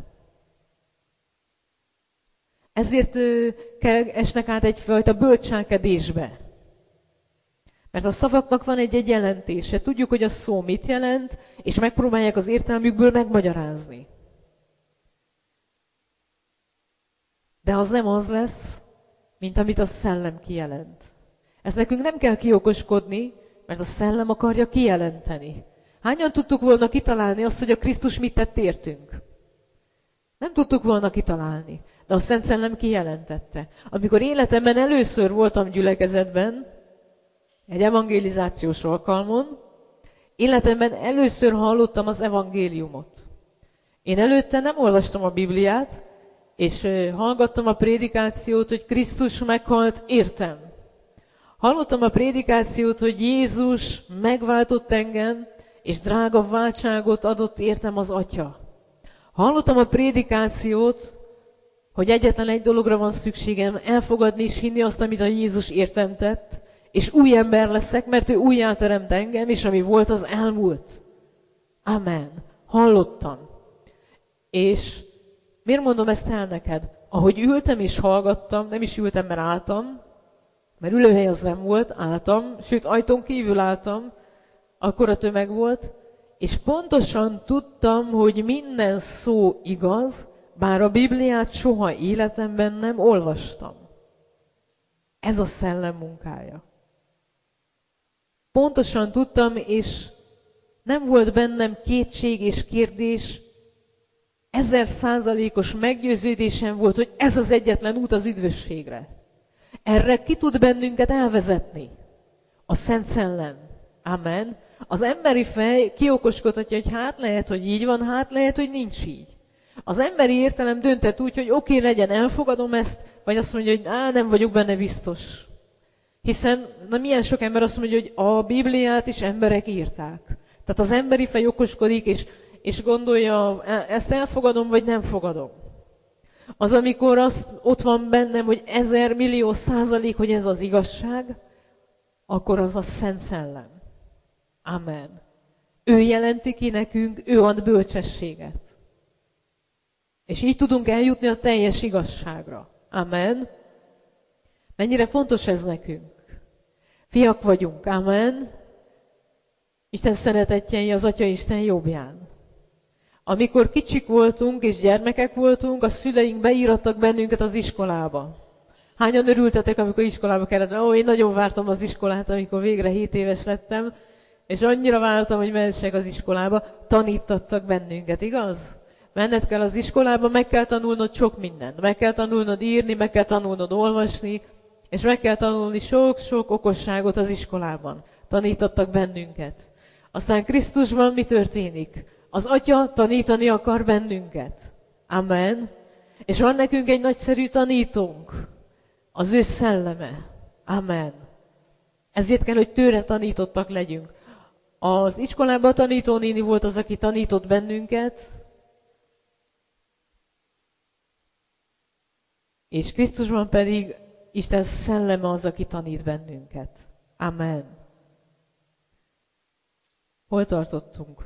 Ezért esnek át egyfajta bölcselkedésbe. Mert a szavaknak van egy jelentése. Tudjuk, hogy a szó mit jelent, és megpróbálják az értelmükből megmagyarázni. De az nem az lesz, mint amit a szellem kijelent. Ezt nekünk nem kell kiokoskodni, mert a szellem akarja kijelenteni. Hányan tudtuk volna kitalálni azt, hogy a Krisztus mit tett értünk? Nem tudtuk volna kitalálni, de a Szent Szellem kijelentette. Amikor életemben először voltam gyülekezetben, egy evangelizációs alkalmon, életemben először hallottam az evangéliumot. Én előtte nem olvastam a Bibliát, és hallgattam a prédikációt, hogy Krisztus meghalt, értem. Hallottam a prédikációt, hogy Jézus megváltott engem, és drága váltságot adott értem az Atya. Hallottam a prédikációt, hogy egyetlen egy dologra van szükségem, elfogadni és hinni azt, amit a Jézus értem tett, és új ember leszek, mert ő újjáteremt engem, és ami volt, az elmúlt. Amen. Hallottam. És miért mondom ezt el neked? Ahogy ültem és hallgattam, nem is ültem, mert álltam, mert ülőhely az nem volt, álltam, sőt, ajtón kívül álltam, akkora tömeg volt, és pontosan tudtam, hogy minden szó igaz, bár a Bibliát soha életemben nem olvastam. Ez a szellem munkája. Pontosan tudtam, és nem volt bennem kétség és kérdés, 1000%-os meggyőződésem volt, hogy ez az egyetlen út az üdvösségre. Erre ki tud bennünket elvezetni? A Szent Szellem. Amen. Az emberi fej kiokoskodhatja, hogy hát lehet, hogy így van, hát lehet, hogy nincs így. Az emberi értelem dönthet úgy, hogy oké, legyen, elfogadom ezt, vagy azt mondja, hogy nem vagyok benne biztos. Hiszen, milyen sok ember azt mondja, hogy a Bibliát is emberek írták. Tehát az emberi fej okoskodik, és gondolja, ezt elfogadom, vagy nem fogadom. Az, amikor ott van bennem, hogy 1000 millió %, hogy ez az igazság, akkor az a Szent Szellem. Amen. Ő jelenti ki nekünk, ő ad bölcsességet. És így tudunk eljutni a teljes igazságra. Amen. Mennyire fontos ez nekünk. Fiak vagyunk. Amen. Isten szeretetjei az Atya Isten jobbján. Amikor kicsik voltunk és gyermekek voltunk, a szüleink beírattak bennünket az iskolába. Hányan örültetek, amikor iskolába kellett? Én nagyon vártam az iskolát, amikor végre 7 éves lettem, és annyira vártam, hogy mehessek az iskolába. Tanítattak bennünket, igaz? Menned kell az iskolába, meg kell tanulnod sok mindent. Meg kell tanulnod írni, meg kell tanulnod olvasni, és meg kell tanulni sok-sok okosságot az iskolában. Tanítattak bennünket. Aztán Krisztusban mi történik? Az Atya tanítani akar bennünket. Amen. És van nekünk egy nagyszerű tanítónk. Az ő szelleme. Amen. Ezért kell, hogy tőle tanítottak legyünk. Az iskolában a tanítónéni volt az, aki tanított bennünket, és Krisztusban pedig Isten szelleme az, aki tanít bennünket. Amen. Hol tartottunk?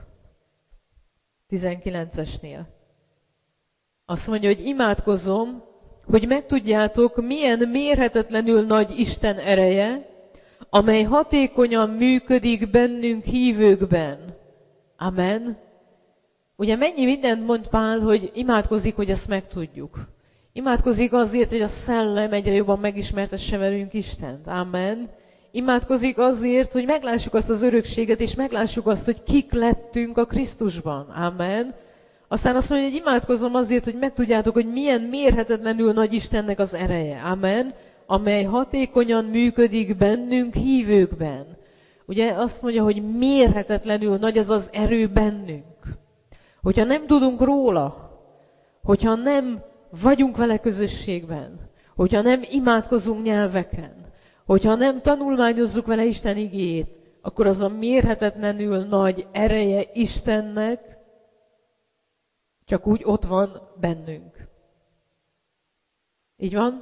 19-esnél. Azt mondja, hogy imádkozom, hogy megtudjátok, milyen mérhetetlenül nagy Isten ereje, amely hatékonyan működik bennünk hívőkben. Amen. Ugye mennyi mindent mond Pál, hogy imádkozik, hogy ezt megtudjuk. Imádkozik azért, hogy a szellem egyre jobban megismertesse velünk Istent. Amen. Imádkozik azért, hogy meglássuk azt az örökséget, és meglássuk azt, hogy kik lettünk a Krisztusban. Amen. Aztán azt mondja, hogy imádkozom azért, hogy megtudjátok, hogy milyen mérhetetlenül nagy Istennek az ereje. Amen. Amely hatékonyan működik bennünk hívőkben. Ugye azt mondja, hogy mérhetetlenül nagy ez az erő bennünk. Hogyha nem tudunk róla, hogyha nem vagyunk vele közösségben, hogyha nem imádkozunk nyelveken, hogyha nem tanulmányozzuk vele Isten igéjét, akkor az a mérhetetlenül nagy ereje Istennek csak úgy ott van bennünk. Így van?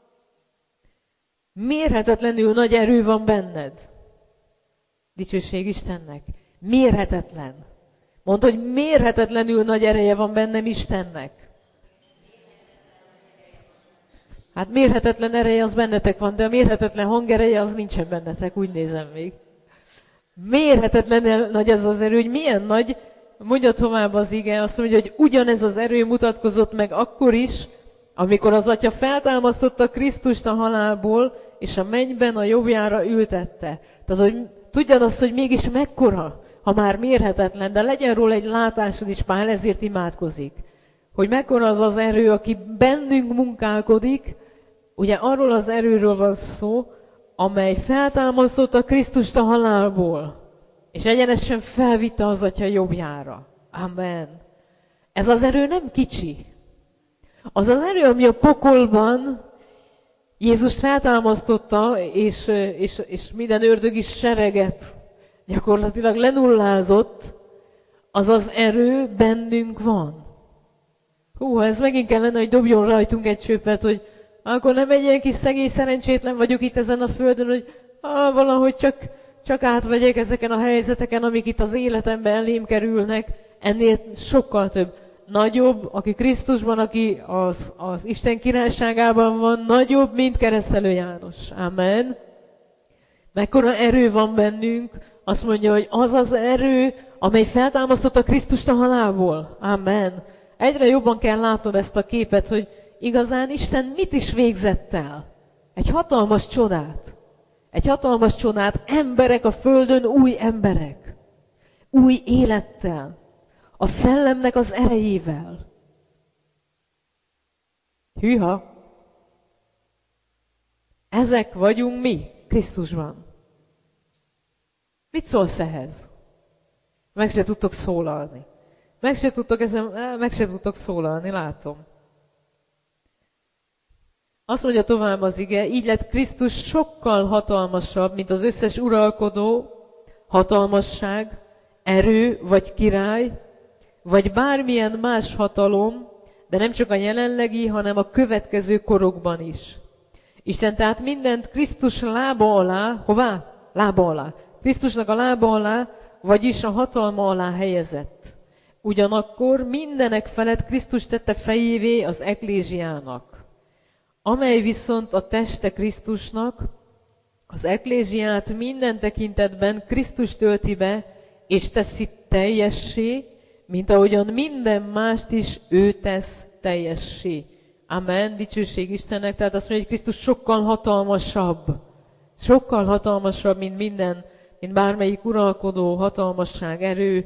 Mérhetetlenül nagy erő van benned. Dicsőség Istennek. Mérhetetlen. Mondd, hogy mérhetetlenül nagy ereje van bennem Istennek. Hát mérhetetlen ereje az bennetek van, de a mérhetetlen hangereje az nincsen bennetek, úgy nézem még. Mérhetetlen nagy ez az erő, hogy milyen nagy, mondja tovább az ige, azt mondja, hogy ugyanez az erő mutatkozott meg akkor is, amikor az Atya feltámasztotta Krisztust a halálból, és a mennyben a jobbjára ültette. Tehát, hogy tudjad azt, hogy mégis mekkora, ha már mérhetetlen, de legyen róla egy látásod is, Pál ezért imádkozik. Hogy mekkora az az erő, aki bennünk munkálkodik, ugye arról az erőről van szó, amely feltámasztotta Krisztust a halálból, és egyenesen felvitte az Atya jobbjára. Amen. Ez az erő nem kicsi. Az az erő, ami a pokolban Jézust feltámasztotta, és minden ördögi sereget gyakorlatilag lenullázott, az az erő bennünk van. Ha ez megint kellene, hogy dobjon rajtunk egy csöppet, hogy akkor nem egy ilyen kis szegény szerencsétlen vagyok itt ezen a földön, hogy valahogy csak átvegyek ezeken a helyzeteken, amik itt az életemben elém kerülnek. Ennél sokkal több. Nagyobb, aki Krisztusban, aki az Isten királyságában van, nagyobb, mint Keresztelő János. Amen. Mekkora erő van bennünk, azt mondja, hogy az az erő, amely feltámasztotta Krisztust a halálból. Amen. Egyre jobban kell látnod ezt a képet, hogy igazán Isten mit is végzett el. Egy hatalmas csodát. Egy hatalmas csodát. Emberek a földön, új emberek. Új élettel. A szellemnek az erejével. Hűha! Ezek vagyunk mi Krisztusban. Mit szólsz ehhez? Meg se tudtok szólalni. Meg se tudtok szólalni, látom. Azt mondja tovább az ige, így lett Krisztus sokkal hatalmasabb, mint az összes uralkodó, hatalmasság, erő vagy király, vagy bármilyen más hatalom, de nem csak a jelenlegi, hanem a következő korokban is. Isten tehát mindent Krisztus lába alá, hová? Lába alá. Krisztusnak a lába alá, vagyis a hatalma alá helyezett. Ugyanakkor mindenek felett Krisztus tette fejévé az eklézsiának, amely viszont a teste Krisztusnak, az eklézsiát minden tekintetben Krisztus tölti be, és teszi teljessé, mint ahogyan minden mást is ő tesz teljessé. Amen, dicsőség Istennek. Tehát azt mondja, hogy Krisztus sokkal hatalmasabb, mint minden, mint bármelyik uralkodó, hatalmasság, erő.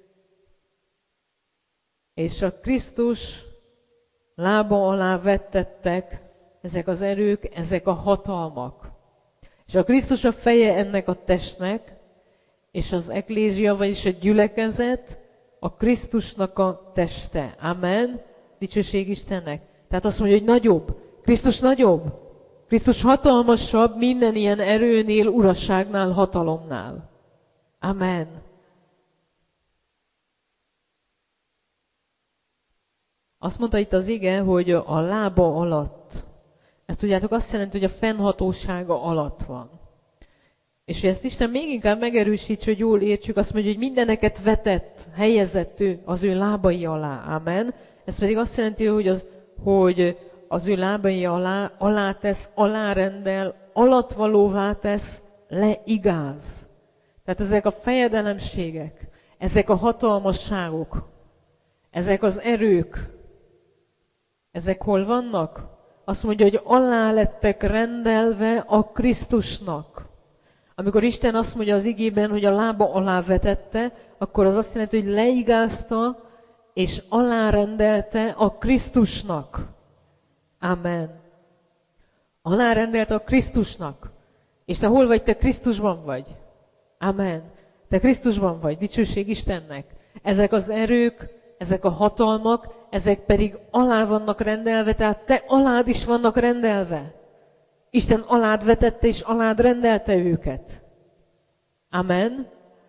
És a Krisztus lába alá vettettek ezek az erők, ezek a hatalmak. És a Krisztus a feje ennek a testnek, és az eklézia, vagyis a gyülekezet, a Krisztusnak a teste. Amen. Dicsőség Istennek. Tehát azt mondja, hogy nagyobb. Krisztus nagyobb. Krisztus hatalmasabb minden ilyen erőnél, urasságnál, hatalomnál. Amen. Azt mondta itt az ige, hogy a lába alatt. Ezt tudjátok, azt jelenti, hogy a fennhatósága alatt van. És hogy ezt Isten még inkább megerősíts, hogy jól értsük, azt mondja, hogy mindeneket vetett, helyezett ő az ő lábai alá. Amen. Ez pedig azt jelenti, hogy az ő lábai alá tesz, alárendel, alattvalóvá tesz, leigáz. Tehát ezek a fejedelemségek, ezek a hatalmasságok, ezek az erők, ezek hol vannak? Azt mondja, hogy alá lettek rendelve a Krisztusnak. Amikor Isten azt mondja az igében, hogy a lába alá vetette, akkor az azt jelenti, hogy leigázta és alárendelte a Krisztusnak. Amen. Alárendelte a Krisztusnak. És te hol vagy? Te Krisztusban vagy. Amen. Te Krisztusban vagy. Dicsőség Istennek. Ezek az erők, ezek a hatalmak, ezek pedig alá vannak rendelve, tehát te alád is vannak rendelve. Isten alád vetette és alád rendelte őket. Amen.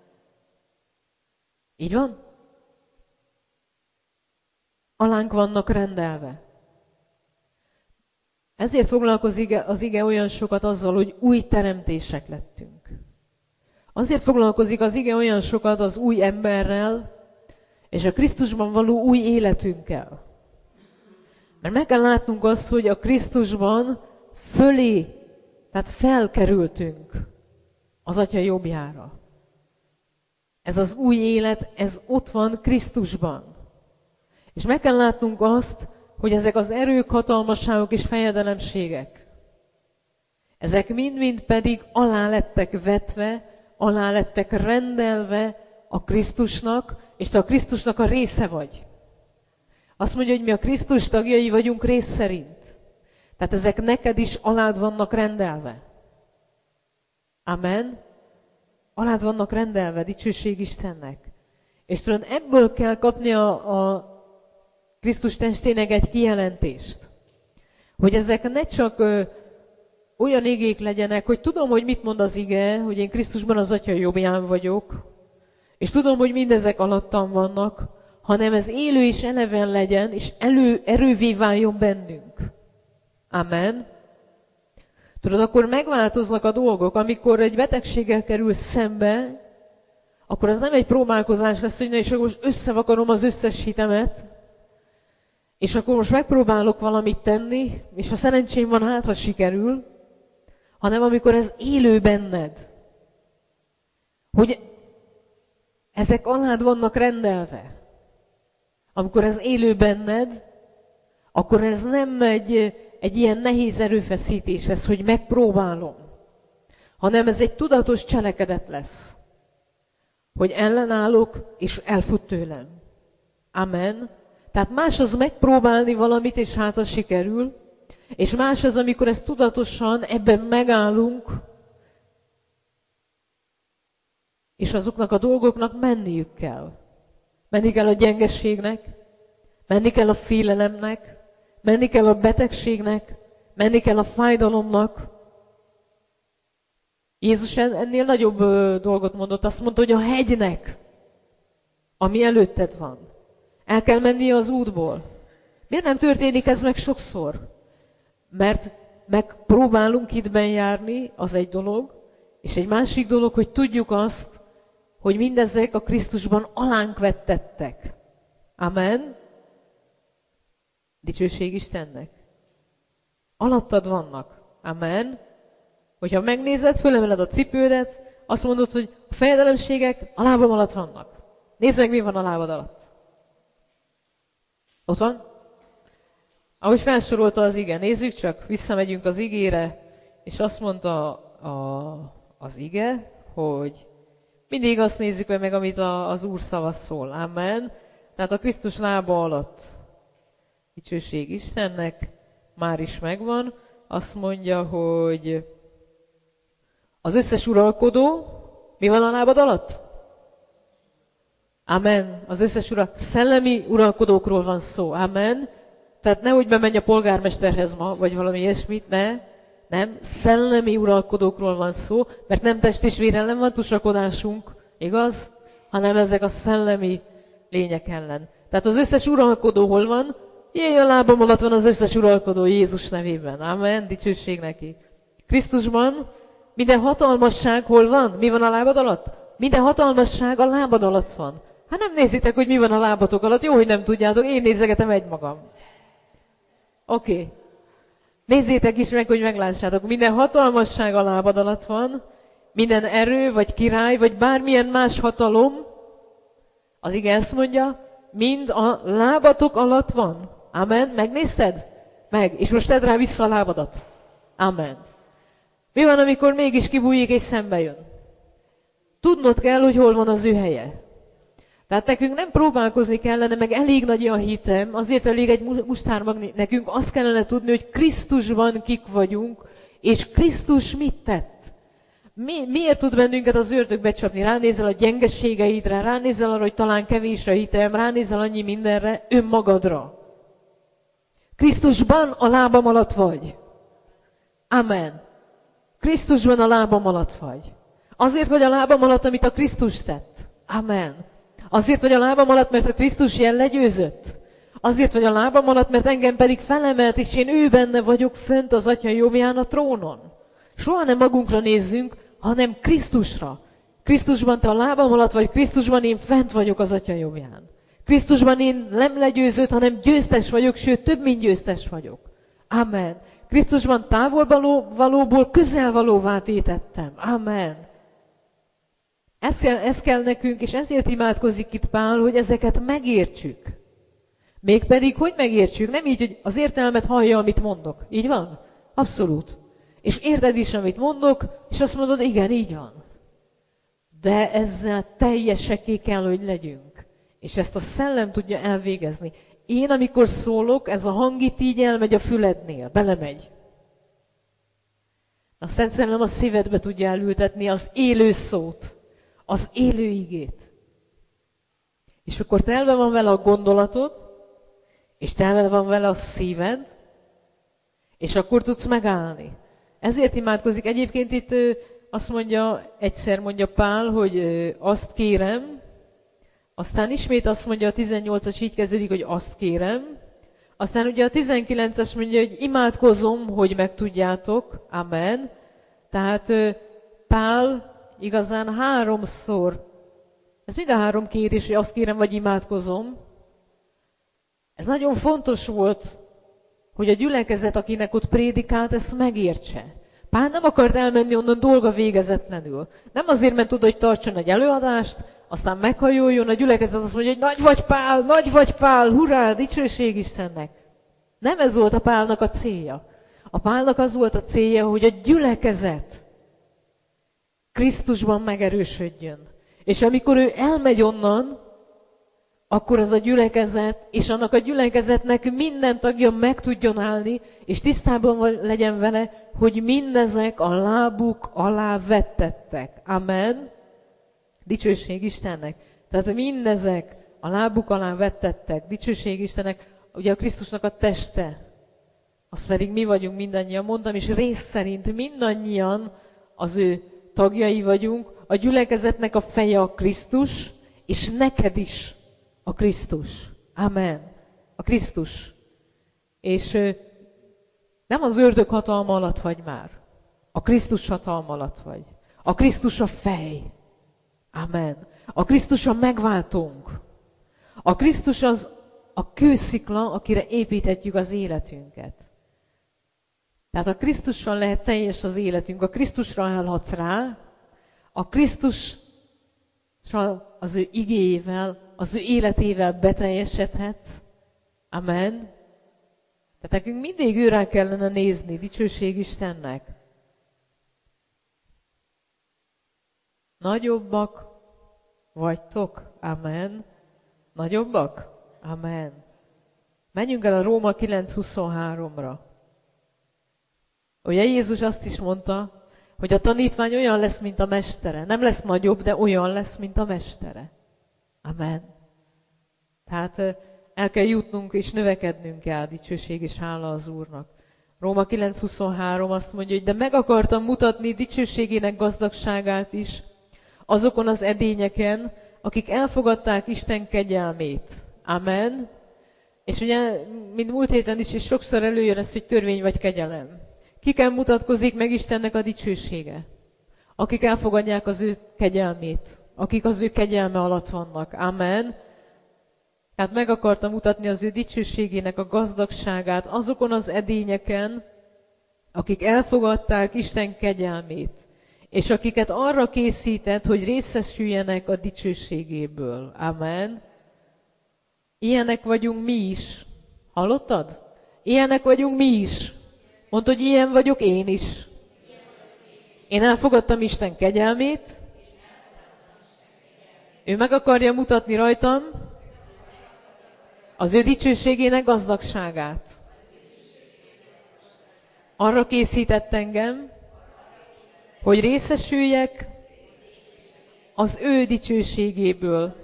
Így van? Alánk vannak rendelve. Ezért foglalkozik az ige olyan sokat azzal, hogy új teremtések lettünk. Azért foglalkozik az ige olyan sokat az új emberrel, és a Krisztusban való új életünkkel. Mert meg kell látnunk azt, hogy a Krisztusban fölé, tehát felkerültünk az Atya jobbjára. Ez az új élet, ez ott van Krisztusban. És meg kell látnunk azt, hogy ezek az erők, hatalmasságok és fejedelemségek, ezek mind-mind pedig alá lettek vetve, alá lettek rendelve a Krisztusnak, és te a Krisztusnak a része vagy. Azt mondja, hogy mi a Krisztus tagjai vagyunk rész szerint. Tehát ezek neked is alád vannak rendelve. Amen. Alád vannak rendelve, dicsőség Istennek. És tudod, ebből kell kapni a Krisztus testének egy kijelentést. Hogy ezek ne csak olyan igék legyenek, hogy tudom, hogy mit mond az ige, hogy én Krisztusban az Atya jobbján vagyok, és tudom, hogy mindezek alattam vannak, hanem ez élő és eleven legyen, és erővé váljon bennünk. Amen. Tudod, akkor megváltoznak a dolgok, amikor egy betegséggel kerül szembe, akkor az nem egy próbálkozás lesz, hogy na, és akkor most összevakarom az összes hitemet, és akkor most megpróbálok valamit tenni, és ha szerencsém van, hát ha sikerül, hanem amikor ez élő benned, hogy ezek alád vannak rendelve. Amikor ez élő benned, akkor ez nem egy ilyen nehéz erőfeszítés lesz, hogy megpróbálom, hanem ez egy tudatos cselekedet lesz, hogy ellenállok, és elfut tőlem. Amen. Tehát más az megpróbálni valamit, és hát az sikerül, És más az, amikor ezt tudatosan ebben megállunk, és azoknak a dolgoknak menniük kell. Menni kell a gyengeségnek, menni kell a félelemnek, menni kell a betegségnek, menni kell a fájdalomnak. Jézus ennél nagyobb dolgot mondott. Azt mondta, hogy a hegynek, ami előtted van, el kell mennie az útból. Miért nem történik ez meg sokszor? Mert megpróbálunk hitben járni, az egy dolog, és egy másik dolog, hogy tudjuk azt, hogy mindezek a Krisztusban alánk vettettek. Amen. Dicsőség Istennek. Alattad vannak. Amen. Hogyha megnézed, fölemeled a cipődet, azt mondod, hogy a fejedelemségek a lábam alatt vannak. Nézd meg, mi van a lábad alatt. Ott van? Ahogy felsorolta az ige, nézzük csak, visszamegyünk az igére, és azt mondta az ige, hogy mindig azt nézzük meg, amit az Úr szava szól. Amen. Tehát a Krisztus lába alatt, dicsőség Istennek, már is megvan. Azt mondja, hogy az összes uralkodó, mi van a lábad alatt? Amen. Az összes szellemi uralkodókról van szó. Amen. Tehát nehogy bemenj a polgármesterhez ma, vagy valami ilyesmit, nem. Szellemi uralkodókról van szó, mert nem test és vérrel nem van tusakodásunk, igaz? Hanem ezek a szellemi lények ellen. Tehát az összes uralkodó hol van? Jéj, a lábam alatt van az összes uralkodó Jézus nevében. Amen. Dicsőség neki. Krisztusban minden hatalmasság hol van? Mi van a lábad alatt? Minden hatalmasság a lábad alatt van. Hát nem nézitek, hogy mi van a lábatok alatt. Jó, hogy nem tudjátok, én nézegetem egymagam. Oké. Nézzétek is meg, hogy meglássátok. Minden hatalmasság a lábad alatt van, minden erő, vagy király, vagy bármilyen más hatalom, az ige ezt mondja, mind a lábatok alatt van. Amen. Megnézted? Meg. És most tedd rá vissza a lábadat. Amen. Mi van, amikor mégis kibújik és szembe jön? Tudnod kell, hogy hol van az ő helye. Tehát nekünk nem próbálkozni kellene, meg elég nagy a hitem, azért elég egy mustármag nekünk, azt kellene tudni, hogy Krisztusban kik vagyunk, és Krisztus mit tett. Miért tud bennünket az ördög becsapni? Ránézel a gyengeségeidre, ránézel arra, hogy talán kevés a hitem, ránézel annyi mindenre, önmagadra. Krisztusban a lábam alatt vagy. Amen. Krisztusban a lábam alatt vagy. Azért vagy a lábam alatt, amit a Krisztus tett. Amen. Azért vagy a lábam alatt, mert a Krisztus jel legyőzött. Azért vagy a lábam alatt, mert engem pedig felemelt, és én ő benne vagyok fönt az Atya jobbján a trónon. Soha nem magunkra nézzünk, hanem Krisztusra. Krisztusban te a lábam alatt vagy, Krisztusban én fent vagyok az Atya jobbján. Krisztusban én nem legyőzött, hanem győztes vagyok, sőt több, mint győztes vagyok. Amen. Krisztusban távolvalóból közelvalóvá tétettem. Amen. Ez kell nekünk, és ezért imádkozik itt Pál, hogy ezeket megértsük. Mégpedig, hogy megértsük? Nem így, hogy az értelmet hallja, amit mondok. Így van? Abszolút. És érted is, amit mondok, és azt mondod, igen, így van. De ezzel teljesekké kell, hogy legyünk. És ezt a szellem tudja elvégezni. Én, amikor szólok, ez a hang itt így elmegy a fülednél, belemegy. A Szent Szellem a szívedbe tudja elültetni az élő szót, az élő igét. És akkor telve van vele a gondolatod, és telve van vele a szíved, és akkor tudsz megállni. Ezért imádkozik. Egyébként itt azt mondja, egyszer mondja Pál, hogy azt kérem, aztán ismét azt mondja, a 18-as így kezdődik, hogy azt kérem, aztán ugye a 19-es mondja, hogy imádkozom, hogy megtudjátok, amen. Tehát Pál igazán háromszor, ez mind a három kérés, hogy azt kérem, vagy imádkozom. Ez nagyon fontos volt, hogy a gyülekezet, akinek ott prédikált, ezt megértse. Pál nem akart elmenni onnan dolga végezetlenül. Nem azért ment oda, hogy tartson egy előadást, aztán meghajoljon, a gyülekezet azt mondja, hogy nagy vagy Pál, hurrá, dicsőség Istennek. Nem ez volt a Pálnak a célja. A Pálnak az volt a célja, hogy a gyülekezet Krisztusban megerősödjön. És amikor ő elmegy onnan, akkor az a gyülekezet, és annak a gyülekezetnek minden tagja meg tudjon állni, és tisztában legyen vele, hogy mindezek a lábuk alá vettettek. Amen. Dicsőség Istennek. Tehát mindezek a lábuk alá vettettek. Dicsőség Istennek. Ugye a Krisztusnak a teste, az pedig mi vagyunk mindannyian, mondtam, és rész szerint mindannyian az ő tagjai vagyunk. A gyülekezetnek a feje a Krisztus, és neked is a Krisztus. Amen. A Krisztus. És nem az ördög hatalma alatt vagy már. A Krisztus hatalma alatt vagy. A Krisztus a fej. Amen. A Krisztus a megváltónk. A Krisztus az a kőszikla, akire építhetjük az életünket. Tehát a Krisztussal lehet teljes az életünk. A Krisztusra állhatsz rá. A Krisztussal, az ő igéjével, az ő életével beteljesedhetsz. Amen. Tehát nekünk mindig őrá kellene nézni. Dicsőség Istennek. Nagyobbak vagytok. Amen. Nagyobbak? Amen. Menjünk el a Róma 9:23-ra. Ugye Jézus azt is mondta, hogy a tanítvány olyan lesz, mint a mestere. Nem lesz nagyobb, de olyan lesz, mint a mestere. Amen. Tehát el kell jutnunk és növekednünk kell, dicsőség és hála az Úrnak. Róma 9:23 azt mondja, hogy de meg akartam mutatni dicsőségének gazdagságát is azokon az edényeken, akik elfogadták Isten kegyelmét. Amen. És ugye, mint múlt héten is, és sokszor előjön ez, hogy törvény vagy kegyelem. Kiken mutatkozik meg Istennek a dicsősége? Akik elfogadják az ő kegyelmét. Akik az ő kegyelme alatt vannak. Amen. Tehát meg akartam mutatni az ő dicsőségének a gazdagságát azokon az edényeken, akik elfogadták Isten kegyelmét, és akiket arra készített, hogy részesüljenek a dicsőségéből. Amen. Ilyenek vagyunk mi is. Hallottad? Ilyenek vagyunk mi is. Mondd, hogy ilyen vagyok én is. Én elfogadtam Isten kegyelmét. Ő meg akarja mutatni rajtam az ő dicsőségének gazdagságát. Arra készített engem, hogy részesüljek az ő dicsőségéből.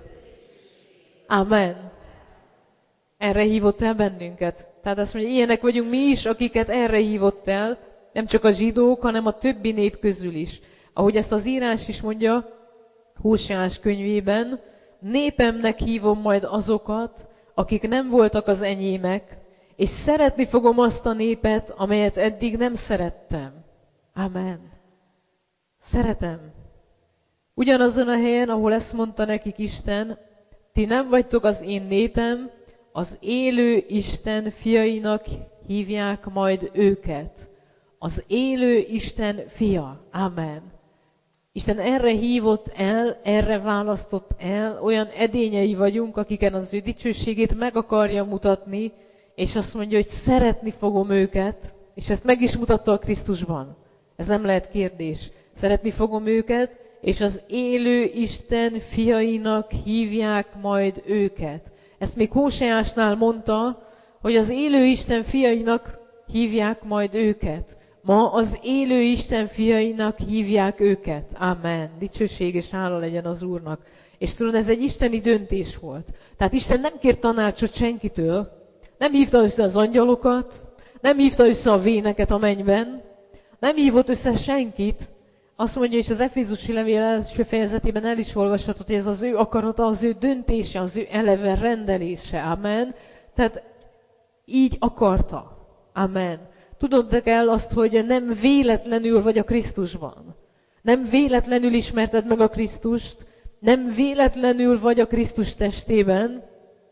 Amen. Erre hívott el bennünket. Tehát azt mondja, ilyenek vagyunk mi is, akiket erre hívott el, nem csak a zsidók, hanem a többi nép közül is. Ahogy ezt az írás is mondja, Hóseás könyvében, népemnek hívom majd azokat, akik nem voltak az enyémek, és szeretni fogom azt a népet, amelyet eddig nem szerettem. Amen. Szeretem. Ugyanazon a helyen, ahol ezt mondta nekik Isten, ti nem vagytok az én népem, az élő Isten fiainak hívják majd őket. Az élő Isten fia. Amen. Isten erre hívott el, erre választott el, olyan edényei vagyunk, akiken az ő dicsőségét meg akarja mutatni, és azt mondja, hogy szeretni fogom őket, és ezt meg is mutatta a Krisztusban. Ez nem lehet kérdés. Szeretni fogom őket, és az élő Isten fiainak hívják majd őket. Ezt még Hóseásnál mondta, hogy az élő Isten fiainak hívják majd őket. Ma az élő Isten fiainak hívják őket. Amen. Dicsőség és hála legyen az Úrnak. És tudod, ez egy isteni döntés volt. Tehát Isten nem kért tanácsot senkitől, nem hívta össze az angyalokat, nem hívta össze a véneket a mennyben, nem hívott össze senkit. Azt mondja, és az Efézusi levél első fejezetében el is olvashatod, hogy ez az ő akarata, az ő döntése, az ő eleve rendelése. Amen. Tehát így akarta. Amen. Tudod kell azt, hogy nem véletlenül vagy a Krisztusban. Nem véletlenül ismerted meg a Krisztust, nem véletlenül vagy a Krisztus testében,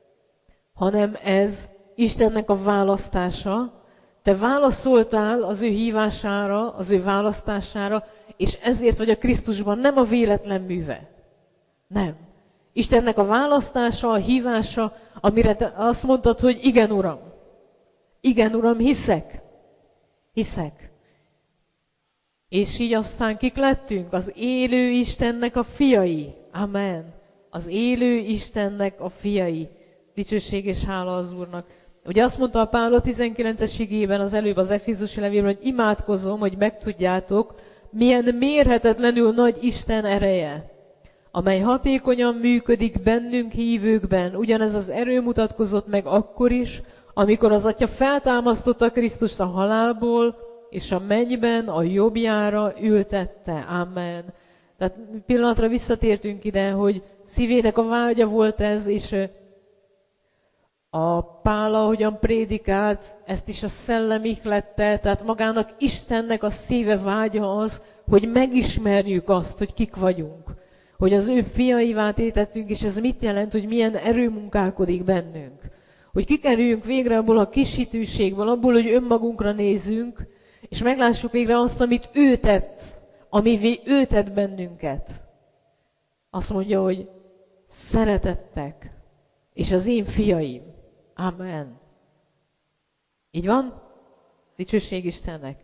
hanem ez Istennek a választása. Te válaszoltál az ő hívására, az ő választására, és ezért vagy a Krisztusban, nem a véletlen műve. Nem. Istennek a választása, a hívása, amire te azt mondtad, hogy igen, Uram. Igen, Uram, hiszek. Hiszek. És így aztán kik lettünk? Az élő Istennek a fiai. Amen. az élő Istennek a fiai. Dicsőség és hála az Úrnak. Ugye azt mondta a Pál a 19-es igében az előbb az Efézusi levélben, hogy imádkozom, hogy megtudjátok, milyen mérhetetlenül nagy Isten ereje, amely hatékonyan működik bennünk hívőkben. Ugyanez az erő mutatkozott meg akkor is, amikor az Atya feltámasztotta Krisztust a halálból, és a mennyben a jobbjára ültette. Amen. Tehát pillanatra visszatértünk ide, hogy szívének a vágya volt ez, és a Pál, ahogyan prédikált, ezt is a szellem ihlette, tehát magának Istennek a szíve vágya az, hogy megismerjük azt, hogy kik vagyunk. Hogy az ő fiaivá tétettünk, és ez mit jelent, hogy milyen erő munkálkodik bennünk. Hogy kikerüljünk végre abból a kis hitűségből, abból, hogy önmagunkra nézünk, és meglássuk végre azt, amit ő tett, amivé ő tett bennünket. Azt mondja, hogy szeretettek, és az én fiaim. Amen. Így van? Dicsőség Istennek.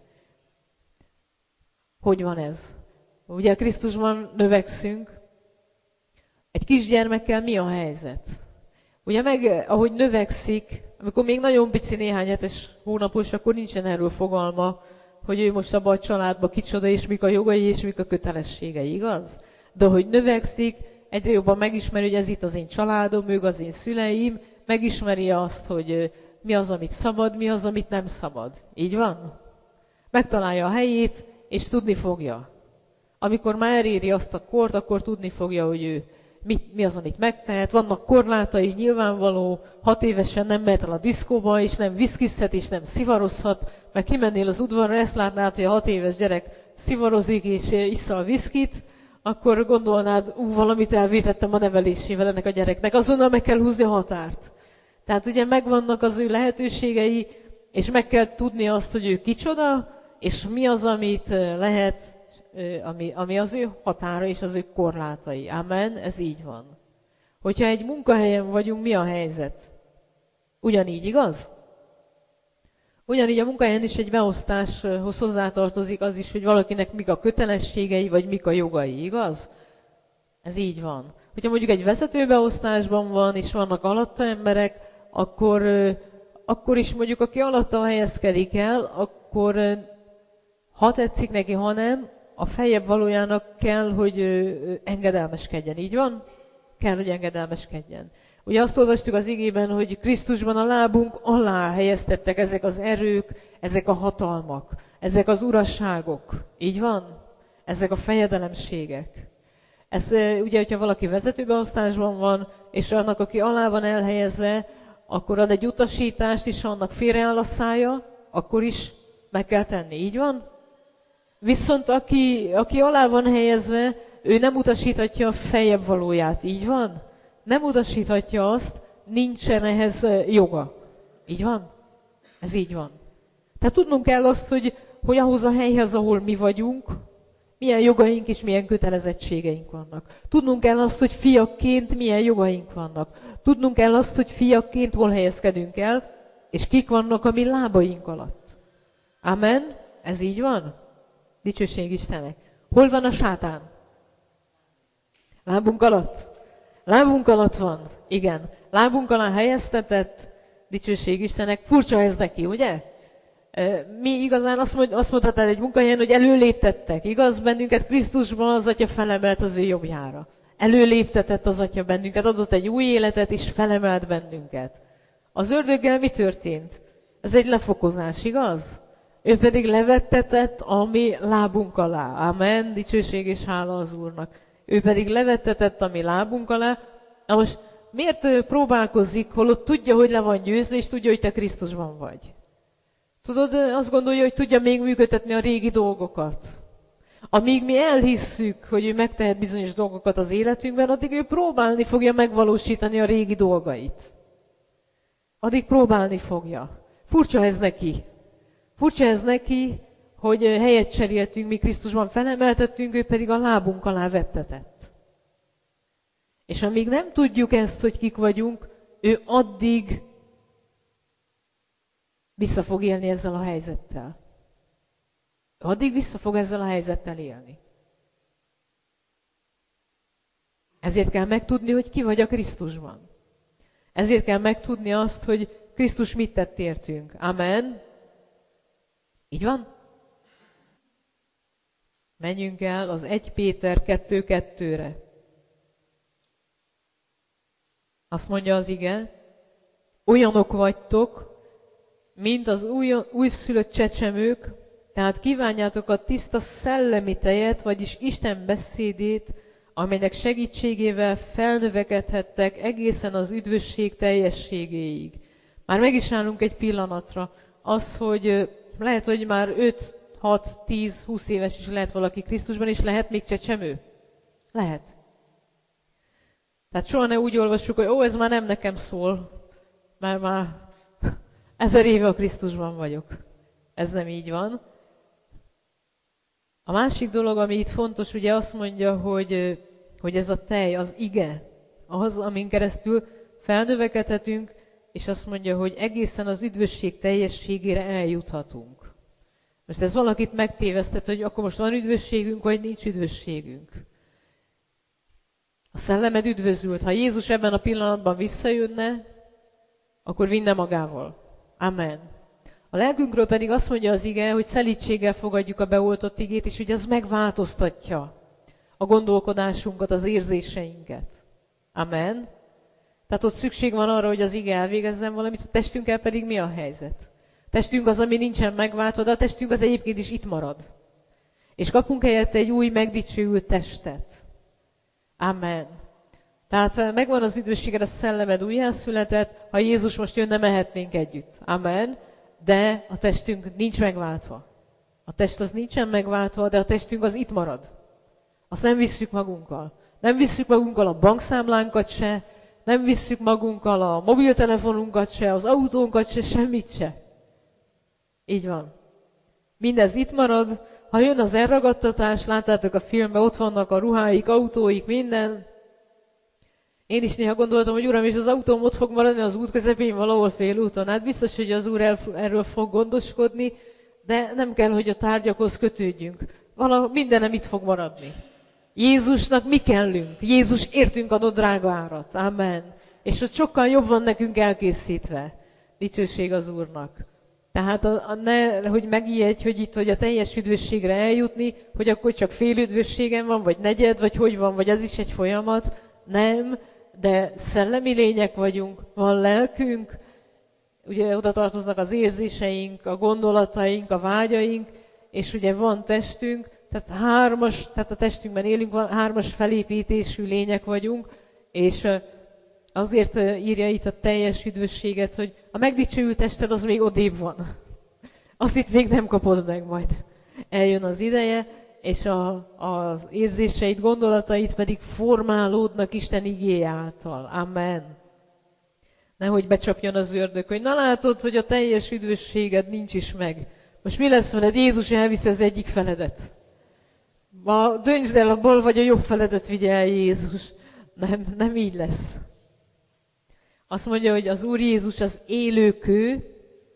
Hogy van ez? Ugye Krisztusban növekszünk. Egy kisgyermekkel mi a helyzet? Ugye meg, ahogy növekszik, amikor még nagyon pici, néhány hetes, hónapos, akkor nincsen erről fogalma, hogy ő most abban a családban kicsoda, és mik a jogai, és mik a kötelességei, igaz? De ahogy növekszik, egyre jobban megismeri, hogy ez itt az én családom, ők az én szüleim, megismeri azt, hogy mi az, amit szabad, mi az, amit nem szabad. Így van? Megtalálja a helyét, és tudni fogja. Amikor már eléri azt a kort, akkor tudni fogja, hogy ő mi az, amit megtehet. Vannak korlátai, nyilvánvaló, 6 évesen nem mehet el a diszkóba, és nem viszkizhet, és nem szivarozhat, mert kimennél az udvarra, ezt látnád, hogy a 6 éves gyerek szivarozik, és issza a viszkit, akkor gondolnád, valamit elvétettem a nevelésével ennek a gyereknek. Azonnal meg kell húzni a határt. Tehát ugye megvannak az ő lehetőségei, és meg kell tudni azt, hogy ő kicsoda, és mi az, amit lehet, ami az ő határa és az ő korlátai. Amen, ez így van. Hogyha egy munkahelyen vagyunk, mi a helyzet? Ugyanígy, igaz? Ugyanígy a munkahelyen is egy beosztáshoz hozzátartozik az is, hogy valakinek mik a kötelességei, vagy mik a jogai, igaz? Ez így van. Hogyha mondjuk egy vezetőbeosztásban van, és vannak alatta emberek, akkor is mondjuk, aki alatta helyezkedik el, akkor ha tetszik neki, ha nem, a feljebb valójának kell, hogy engedelmeskedjen. Így van? Kell, hogy engedelmeskedjen. Ugye azt olvastuk az igében, hogy Krisztusban a lábunk alá helyeztettek ezek az erők, ezek a hatalmak, ezek az urasságok. Így van? Ezek a fejedelemségek. Ez ugye, hogyha valaki vezetőbeosztásban van, és annak, aki alá van elhelyezve, akkor ad egy utasítást, és annak félreáll a szája, akkor is meg kell tenni. Így van? Viszont aki alá van helyezve, ő nem utasíthatja a feljebb valóját. Így van? Nem utasíthatja azt, nincsen ehhez joga. Így van? Ez így van. Tehát tudnunk kell azt, hogy ahhoz a helyhez, ahol mi vagyunk, milyen jogaink és milyen kötelezettségeink vannak. Tudnunk kell azt, hogy fiakként milyen jogaink vannak. Tudnunk kell azt, hogy fiakként hol helyezkedünk el, és kik vannak a mi lábaink alatt. Amen? Ez így van? Dicsőség Istennek. Hol van a sátán? Lábunk alatt? Lábunk alatt van. Igen. Lábunk alá helyeztetett. Dicsőség Istennek. Furcsa ez neki, ugye? Mi igazán azt mondhatnád egy munkahelyen, hogy előléptettek. Igaz, bennünket Krisztusban az Atya felemelt az ő jobbjára. Előléptetett az Atya bennünket, adott egy új életet, és felemelt bennünket. Az ördöggel mi történt? Ez egy lefokozás, igaz? Ő pedig levettetett a mi lábunk alá. Amen, dicsőség és hála az Úrnak. Ő pedig levettetett a mi lábunk alá. Na most miért próbálkozik, holott tudja, hogy le van győzve, és tudja, hogy te Krisztusban vagy? Tudod, azt gondolja, hogy tudja még működtetni a régi dolgokat. Amíg mi elhisszük, hogy ő megtehet bizonyos dolgokat az életünkben, addig ő próbálni fogja megvalósítani a régi dolgait. Addig próbálni fogja. Furcsa ez neki. Furcsa ez neki, hogy helyet cseréltünk, mi Krisztusban felemeltettünk, ő pedig a lábunk alá vettetett. És amíg nem tudjuk ezt, hogy kik vagyunk, ő addig vissza fog élni ezzel a helyzettel. Addig vissza fog ezzel a helyzettel élni. Ezért kell megtudni, hogy ki vagy a Krisztusban. Ezért kell megtudni azt, hogy Krisztus mit tett értünk. Amen. Így van? Menjünk el az 1 Péter 2:2-re. Azt mondja az ige, olyanok vagytok, mint az újszülött csecsemők, tehát kívánjátok a tiszta szellemi tejet, vagyis Isten beszédét, amelynek segítségével felnövekedhettek egészen az üdvösség teljességéig. Már meg is állunk egy pillanatra. Az, hogy lehet, hogy már 5, 6, 10, 20 éves is lehet valaki Krisztusban, és lehet még csecsemő? Lehet. Tehát soha ne úgy olvassuk, hogy ez már nem nekem szól, mert már 1000 éve a Krisztusban vagyok. Ez nem így van. A másik dolog, ami itt fontos, ugye azt mondja, hogy ez a tej, az ige, az, amin keresztül felnövekedhetünk, és azt mondja, hogy egészen az üdvösség teljességére eljuthatunk. Most ez valakit megtévesztett, hogy akkor most van üdvösségünk, vagy nincs üdvösségünk. A szellemed üdvözült. Ha Jézus ebben a pillanatban visszajönne, akkor vinne magával. Amen. A lelkünkről pedig azt mondja az ige, hogy szelídséggel fogadjuk a beoltott igét, és hogy az megváltoztatja a gondolkodásunkat, az érzéseinket. Amen. Tehát ott szükség van arra, hogy az ige elvégezzen valamit, a testünkkel pedig mi a helyzet? A testünk az, ami nincsen megváltva, de a testünk az egyébként is itt marad. És kapunk helyette egy új, megdicsőült testet. Amen. Tehát megvan az üdvösséged, a szellemed újjászületett, ha Jézus most jönne, mehetnénk együtt. Amen. De a testünk nincs megváltva. A test az nincsen megváltva, de a testünk az itt marad. Azt nem visszük magunkkal. Nem visszük magunkkal a bankszámlánkat se, nem visszük magunkkal a mobiltelefonunkat se, az autónkat se, semmit se. Így van. Mindez itt marad. Ha jön az elragadtatás, láttátok a filmben, ott vannak a ruháik, autóik, minden. Én is néha gondoltam, hogy Uram, és az autóm ott fog maradni az út közepén valahol félúton. Hát biztos, hogy az Úr erről fog gondoskodni, de nem kell, hogy a tárgyakhoz kötődjünk. Mindenem itt fog maradni. Jézusnak mi kellünk? Jézus értünk adott drága árat. Amen. És ott sokkal jobb van nekünk elkészítve. Dicsőség az Úrnak. Tehát hogy megijedj, hogy itt, hogy a teljes üdvösségre eljutni, hogy akkor csak fél üdvösségem van, vagy negyed, vagy hogy van, vagy ez is egy folyamat. Nem, de szellemi lények vagyunk, van lelkünk, ugye oda tartoznak az érzéseink, a gondolataink, a vágyaink, és ugye van testünk, tehát a testünkben élünk, 3-as felépítésű lények vagyunk, és azért írja itt a teljes üdvösséget, hogy a megdicsőült tested az még odébb van. Azt itt még nem kapod meg majd. Eljön az ideje, és az érzéseid, gondolatait pedig formálódnak Isten igéje által. Amen. Nehogy becsapjon az ördög, hogy na látod, hogy a teljes üdvösséged nincs is meg. Most mi lesz veled? Jézus elviszi az egyik feledet. Ma döntsd el, a bal vagy a jobb feledet vigye el Jézus. Nem így lesz. Azt mondja, hogy az Úr Jézus az élőkő.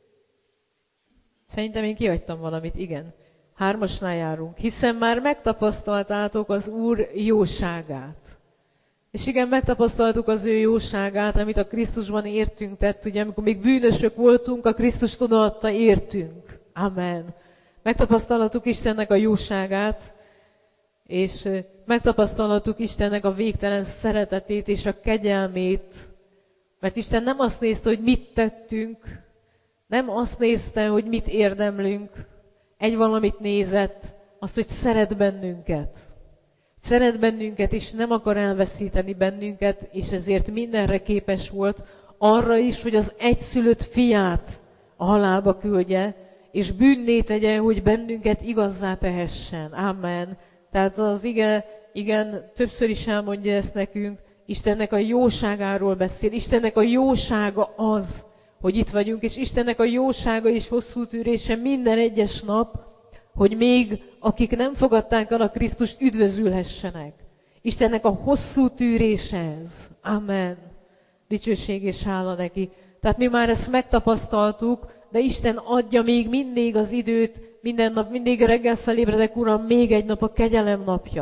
Szerintem én kihagytam valamit, igen. 3-asnál járunk. Hiszen már megtapasztaltátok az Úr jóságát. És igen, megtapasztaltuk az ő jóságát, amit a Krisztusban értünk tett, ugye, amikor még bűnösök voltunk, a Krisztus odaadta értünk. Amen. Megtapasztaltuk Istennek a jóságát, és megtapasztaltuk Istennek a végtelen szeretetét és a kegyelmét, mert Isten nem azt nézte, hogy mit tettünk, nem azt nézte, hogy mit érdemlünk, egy valamit nézett, azt, hogy szeret bennünket. Szeret bennünket, és nem akar elveszíteni bennünket, és ezért mindenre képes volt arra is, hogy az egyszülött fiát a halálba küldje, és bűnné tegye, hogy bennünket igazzá tehessen. Amen. Tehát az igen, többször is elmondja ezt nekünk, Istennek a jóságáról beszél. Istennek a jósága az, hogy itt vagyunk, és Istennek a jósága és hosszú tűrése minden egyes nap, hogy még akik nem fogadták el a Krisztust, üdvözülhessenek. Istennek a hosszú tűrése ez. Amen. Dicsőség és hála neki. Tehát mi már ezt megtapasztaltuk, de Isten adja még mindig az időt, minden nap, mindig reggel felébredek, Uram, még egy nap a kegyelem napja.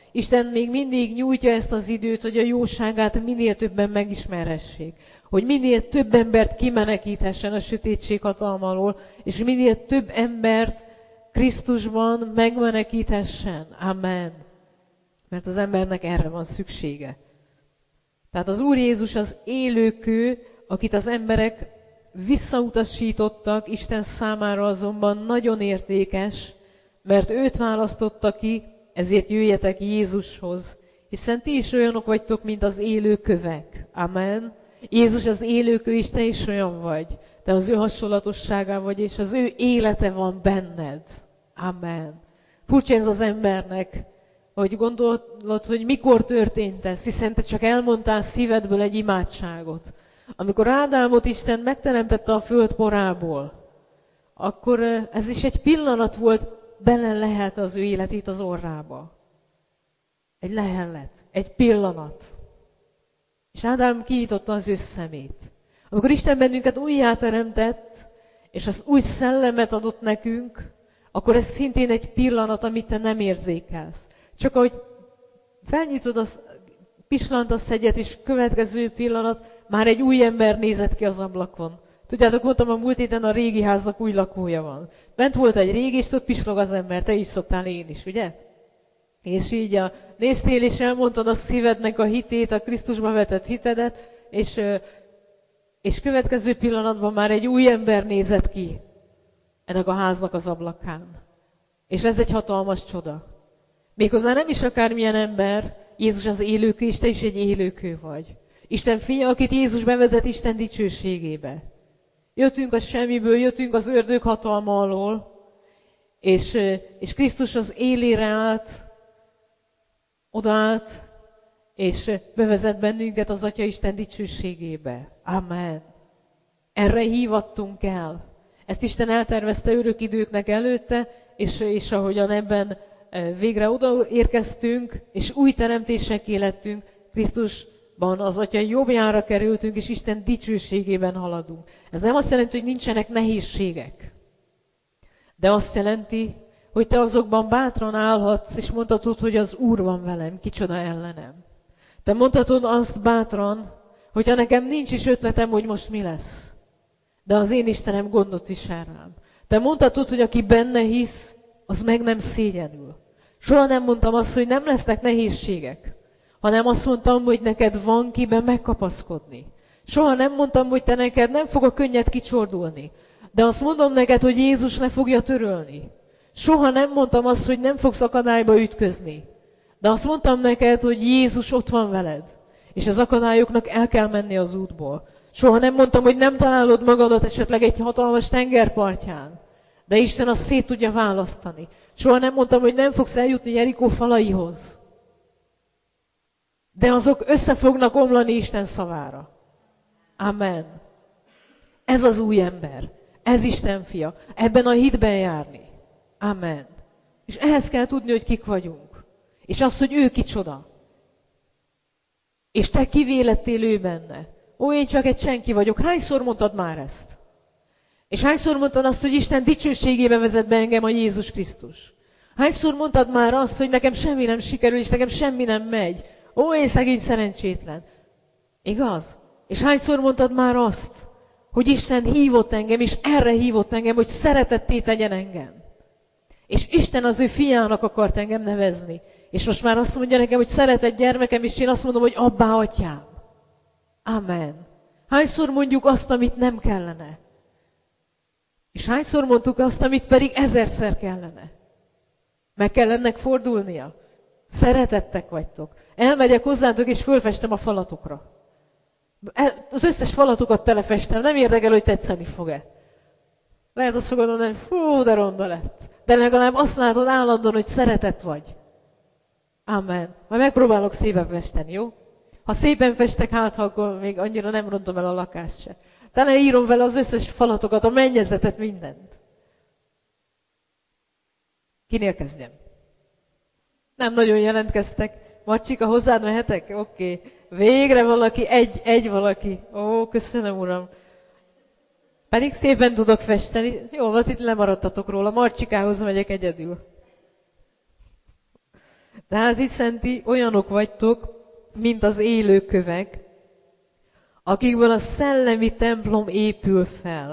Isten még mindig nyújtja ezt az időt, hogy a jóságát minél többen megismerhessék. Hogy minél több embert kimenekíthessen a sötétség hatalma alól, és minél több embert Krisztusban megmenekíthessen. Amen. Mert az embernek erre van szüksége. Tehát az Úr Jézus az élőkő, akit az emberek visszautasítottak, Isten számára azonban nagyon értékes, mert őt választotta ki, ezért jöjjetek Jézushoz. Hiszen ti is olyanok vagytok, mint az élő kövek. Amen. Jézus az élőkő, és te is olyan vagy. Te az ő hasonlatosságá vagy, és az ő élete van benned. Amen. Furcsa ez az embernek, hogy gondolod, hogy mikor történt ez, hiszen te csak elmondtál szívedből egy imádságot. Amikor Ádámot Isten megteremtette a föld porából, akkor ez is egy pillanat volt, bele lehet az ő életét az orrába. Egy lehellet, egy pillanat. És Ádám kinyitotta az ő szemét. Amikor Isten bennünket újjáteremtett, és az új szellemet adott nekünk, akkor ez szintén egy pillanat, amit te nem érzékelsz. Csak ahogy felnyitod, pislantasz egyet, és következő pillanat, már egy új ember nézett ki az ablakon. Tudjátok, mondtam, a múlt héten a régi háznak új lakója van. Bent volt egy régi, és ott pislog az ember, te is szoktál, én is, ugye? És így néztél, és elmondtad a szívednek a hitét, a Krisztusba vetett hitedet, és következő pillanatban már egy új ember nézett ki ennek a háznak az ablakán. És ez egy hatalmas csoda. Méghozzá nem is akármilyen ember, Jézus az élőkő, és te is egy élőkő vagy. Isten fia, akit Jézus bevezet Isten dicsőségébe. Jöttünk a semmiből, jöttünk az ördög hatalma alól, és Krisztus az élére állt, odaállt, és bevezet bennünket az Atya Isten dicsőségébe. Amen. Erre hívattunk el. Ezt Isten eltervezte örök időknek előtte, és ahogyan ebben végre odaérkeztünk, és új teremtésekké lettünk, Krisztusban az Atya jobbjára kerültünk, és Isten dicsőségében haladunk. Ez nem azt jelenti, hogy nincsenek nehézségek. De azt jelenti, hogy te azokban bátran állhatsz, és mondhatod, hogy az Úr van velem, kicsoda ellenem. Te mondhatod azt bátran, hogyha nekem nincs is ötletem, hogy most mi lesz. De az én Istenem gondot visel rám. Te mondhatod, hogy aki benne hisz, az meg nem szégyenül. Soha nem mondtam azt, hogy nem lesznek nehézségek, hanem azt mondtam, hogy neked van kiben megkapaszkodni. Soha nem mondtam, hogy te neked nem fog a könnyed kicsordulni, de azt mondom neked, hogy Jézus le fogja törölni. Soha nem mondtam azt, hogy nem fogsz akadályba ütközni, de azt mondtam neked, hogy Jézus ott van veled, és az akadályoknak el kell menni az útból. Soha nem mondtam, hogy nem találod magadat esetleg egy hatalmas tengerpartján, de Isten azt szét tudja választani. Soha nem mondtam, hogy nem fogsz eljutni Jerikó falaihoz, de azok össze fognak omlani Isten szavára. Amen. Ez az új ember, ez Isten fia, ebben a hitben járni. Amen. És ehhez kell tudni, hogy kik vagyunk. És azt, hogy ő kicsoda. És te kivé lettél ő benne. Ó, én csak egy senki vagyok. Hányszor mondtad már ezt? És hányszor mondtad azt, hogy Isten dicsőségébe vezet be engem a Jézus Krisztus? Hányszor mondtad már azt, hogy nekem semmi nem sikerül, és nekem semmi nem megy? Ó, én szegény szerencsétlen. Igaz? És hányszor mondtad már azt, hogy Isten hívott engem, és erre hívott engem, hogy szeretetté tegyen engem? És Isten az ő fiának akart engem nevezni. És most már azt mondja nekem, hogy szeretett gyermekem, és én azt mondom, hogy abbá, atyám. Amen. Hányszor mondjuk azt, amit nem kellene? És hányszor mondtuk azt, amit pedig 1000-szer kellene? Meg kell ennek fordulnia. Szeretettek vagytok. Elmegyek hozzátok, és fölfestem a falatokra. Az összes falatokat telefestem, nem érdekel, hogy tetszeni fog-e. Lehet azt fogod mondani, fú, de ronda lett. De legalább azt látod állandóan, hogy szeretett vagy. Amen. Majd megpróbálok szépen festeni, jó? Ha szépen festek, hát akkor még annyira nem rontom el a lakást se. Talán írom vele az összes falatokat, a mennyezetet, mindent. Kinél kezdjem? Nem nagyon jelentkeztek. Marcsika, hozzád mehetek? Oké. Végre valaki, egy valaki. Ó, köszönöm, uram. Pedig szépen tudok festeni. Jó, az itt lemaradtatok róla. Marcsikához megyek egyedül. Tehát hiszen ti olyanok vagytok, mint az élő kövek, akikből a szellemi templom épül fel.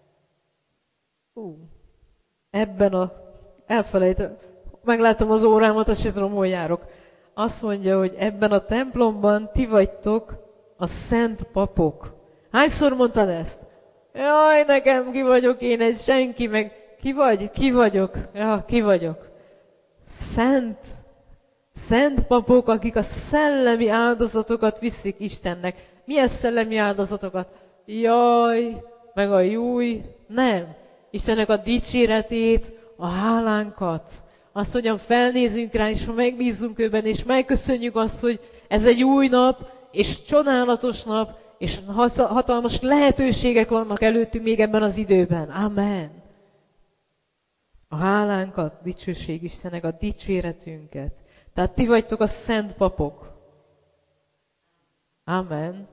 Meglátom az órámat, azt sem tudom, hol járok. Azt mondja, hogy ebben a templomban ti vagytok a szent papok. Hányszor mondtad ezt? Jaj, nekem ki vagyok én egy senki, meg ki vagy? Ki vagyok? Ja, ki vagyok? Szent papok, akik a szellemi áldozatokat viszik Istennek. Milyen szellemi áldozatokat? Jaj, meg a júj. Nem. Istennek a dicséretét, a hálánkat. Azt, hogyan felnézünk rá, és megbízunk őben, és megköszönjük azt, hogy ez egy új nap, és csodálatos nap, és hatalmas lehetőségek vannak előttünk még ebben az időben. Amen. A hálánkat, dicsőség Istennek, a dicséretünket. Tehát ti vagytok a szent papok. Amen.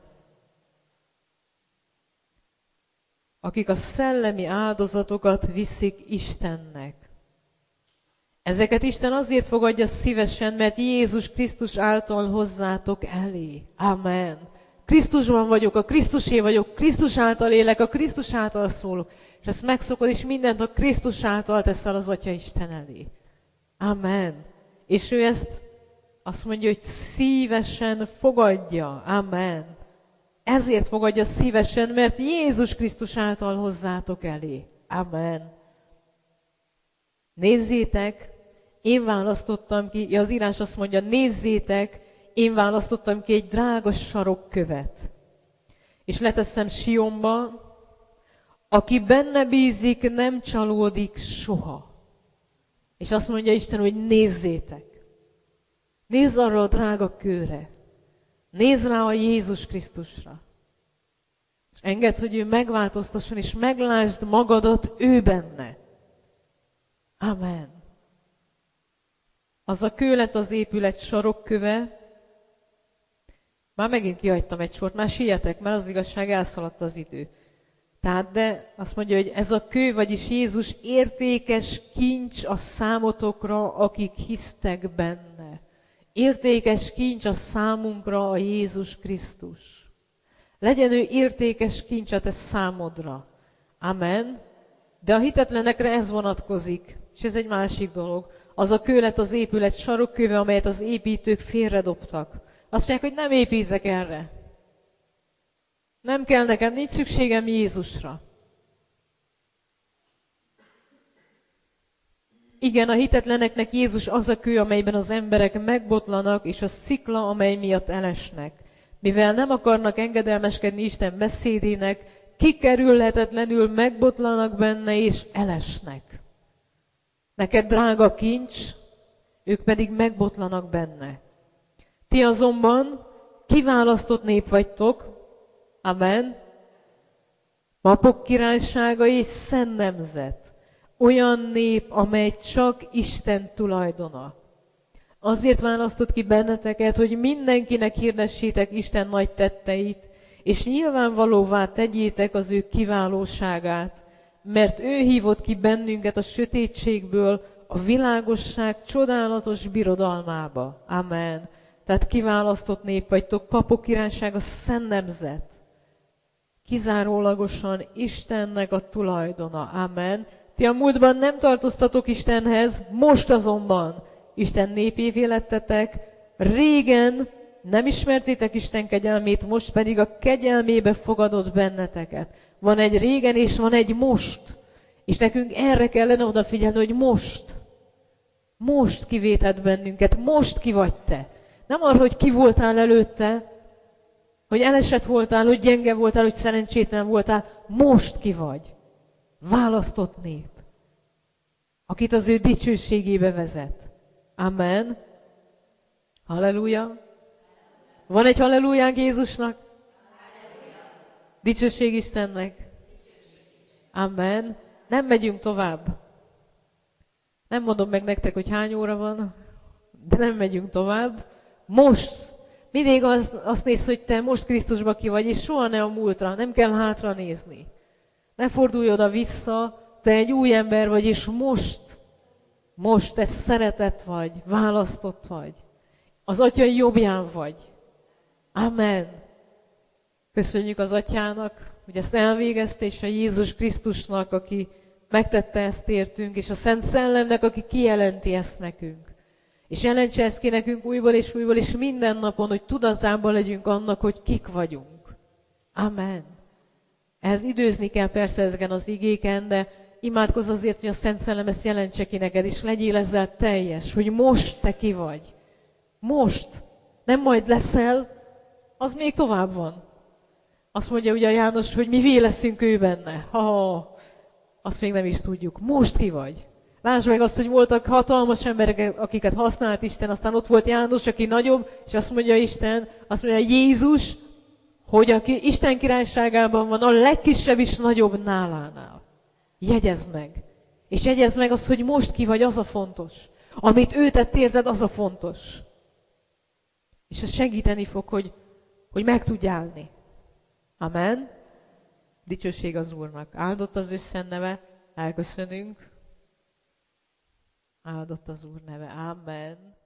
Akik a szellemi áldozatokat viszik Istennek. Ezeket Isten azért fogadja szívesen, mert Jézus Krisztus által hozzátok elé. Amen. Krisztusban vagyok, a Krisztusé vagyok, Krisztus által élek, a Krisztus által szólok. És ezt megszokod, és mindent a Krisztus által teszel az Atya Isten elé. Amen. És ő ezt azt mondja, hogy szívesen fogadja. Amen. Ezért fogadja szívesen, mert Jézus Krisztus által hozzátok elé. Amen. Nézzétek, én választottam ki, az írás azt mondja, nézzétek, én választottam ki egy drága sarokkövet. És leteszem Sionba, aki benne bízik, nem csalódik soha. És azt mondja Isten, hogy nézzétek. Nézz arra a drága kőre. Nézz rá a Jézus Krisztusra. És engedd, hogy ő megváltoztasson, és meglásd magadat ő benne. Amen. Az a kő lett az épület sarokköve. Már megint kihagytam egy sort, már sietek, mert az igazság, elszaladt az idő. Tehát, de azt mondja, hogy ez a kő, vagyis Jézus értékes kincs a számotokra, akik hisztek benne. Értékes kincs a számunkra a Jézus Krisztus. Legyen ő értékes kincs a te számodra. Amen. De a hitetlenekre ez vonatkozik, és ez egy másik dolog. Az a kő lett az épület sarokköve, amelyet az építők félredobtak. Azt mondják, hogy nem építek erre. Nem kell nekem, nincs szükségem Jézusra. Igen, a hitetleneknek Jézus az a kő, amelyben az emberek megbotlanak, és a szikla, amely miatt elesnek. Mivel nem akarnak engedelmeskedni Isten beszédének, kikerülhetetlenül megbotlanak benne, és elesnek. Neked drága kincs, ők pedig megbotlanak benne. Ti azonban kiválasztott nép vagytok, amen, papok királysága és szent nemzet, olyan nép, amely csak Isten tulajdona. Azért választott ki benneteket, hogy mindenkinek hirdessétek Isten nagy tetteit, és nyilvánvalóvá tegyétek az ő kiválóságát, mert ő hívott ki bennünket a sötétségből a világosság csodálatos birodalmába. Amen. Tehát kiválasztott nép vagytok, papok királysága, szent nemzet. Kizárólagosan Istennek a tulajdona. Amen. Ti a múltban nem tartoztatok Istenhez, most azonban Isten népévé lettetek. Régen nem ismertétek Isten kegyelmét, most pedig a kegyelmébe fogadott benneteket. Van egy régen és van egy most. És nekünk erre kellene odafigyelni, hogy most kivétett bennünket, most ki vagy te. Nem arra, hogy ki voltál előtte, hogy elesett voltál, hogy gyenge voltál, hogy szerencsétlen voltál. Most ki vagy. Választott nép, akit az ő dicsőségébe vezet. Amen. Halleluja. Van egy hallelujánk Jézusnak? Dicsőség Istennek. Amen. Nem megyünk tovább. Nem mondom meg nektek, hogy hány óra van, de nem megyünk tovább. Most. Mindig azt nézd, hogy te most Krisztusba ki vagy, és soha ne a múltra. Nem kell hátra nézni. Ne fordulj oda vissza, te egy új ember vagy, és Most te szeretett vagy, választott vagy. Az Atya jobbján vagy. Amen. Köszönjük az Atyának, hogy ezt elvégezte, és a Jézus Krisztusnak, aki megtette ezt értünk, és a Szent Szellemnek, aki kijelenti ezt nekünk. És jelentse ezt ki nekünk újból, és minden napon, hogy tudatában legyünk annak, hogy kik vagyunk. Amen. Ehhez időzni kell persze ezeken az igéken, de imádkozz azért, hogy a Szent Szellem ezt jelentse ki neked, és legyél ezzel teljes, hogy most te ki vagy. Most. Nem majd leszel, az még tovább van. Azt mondja ugye a János, hogy mi leszünk ő benne. Azt még nem is tudjuk. Most ki vagy. Lásd meg azt, hogy voltak hatalmas emberek, akiket használt Isten, aztán ott volt János, aki nagyobb, és azt mondja Isten, azt mondja Jézus, hogy aki Isten királyságában van, a legkisebb is nagyobb nálánál. Jegyezd meg. És jegyezd meg azt, hogy most ki vagy, az a fontos. Amit ő tett érted, az a fontos. És ez segíteni fog, hogy meg tudj állni. Amen. Dicsőség az Úrnak. Áldott az ő szent neve. Elköszönünk. Áldott az Úr neve. Amen.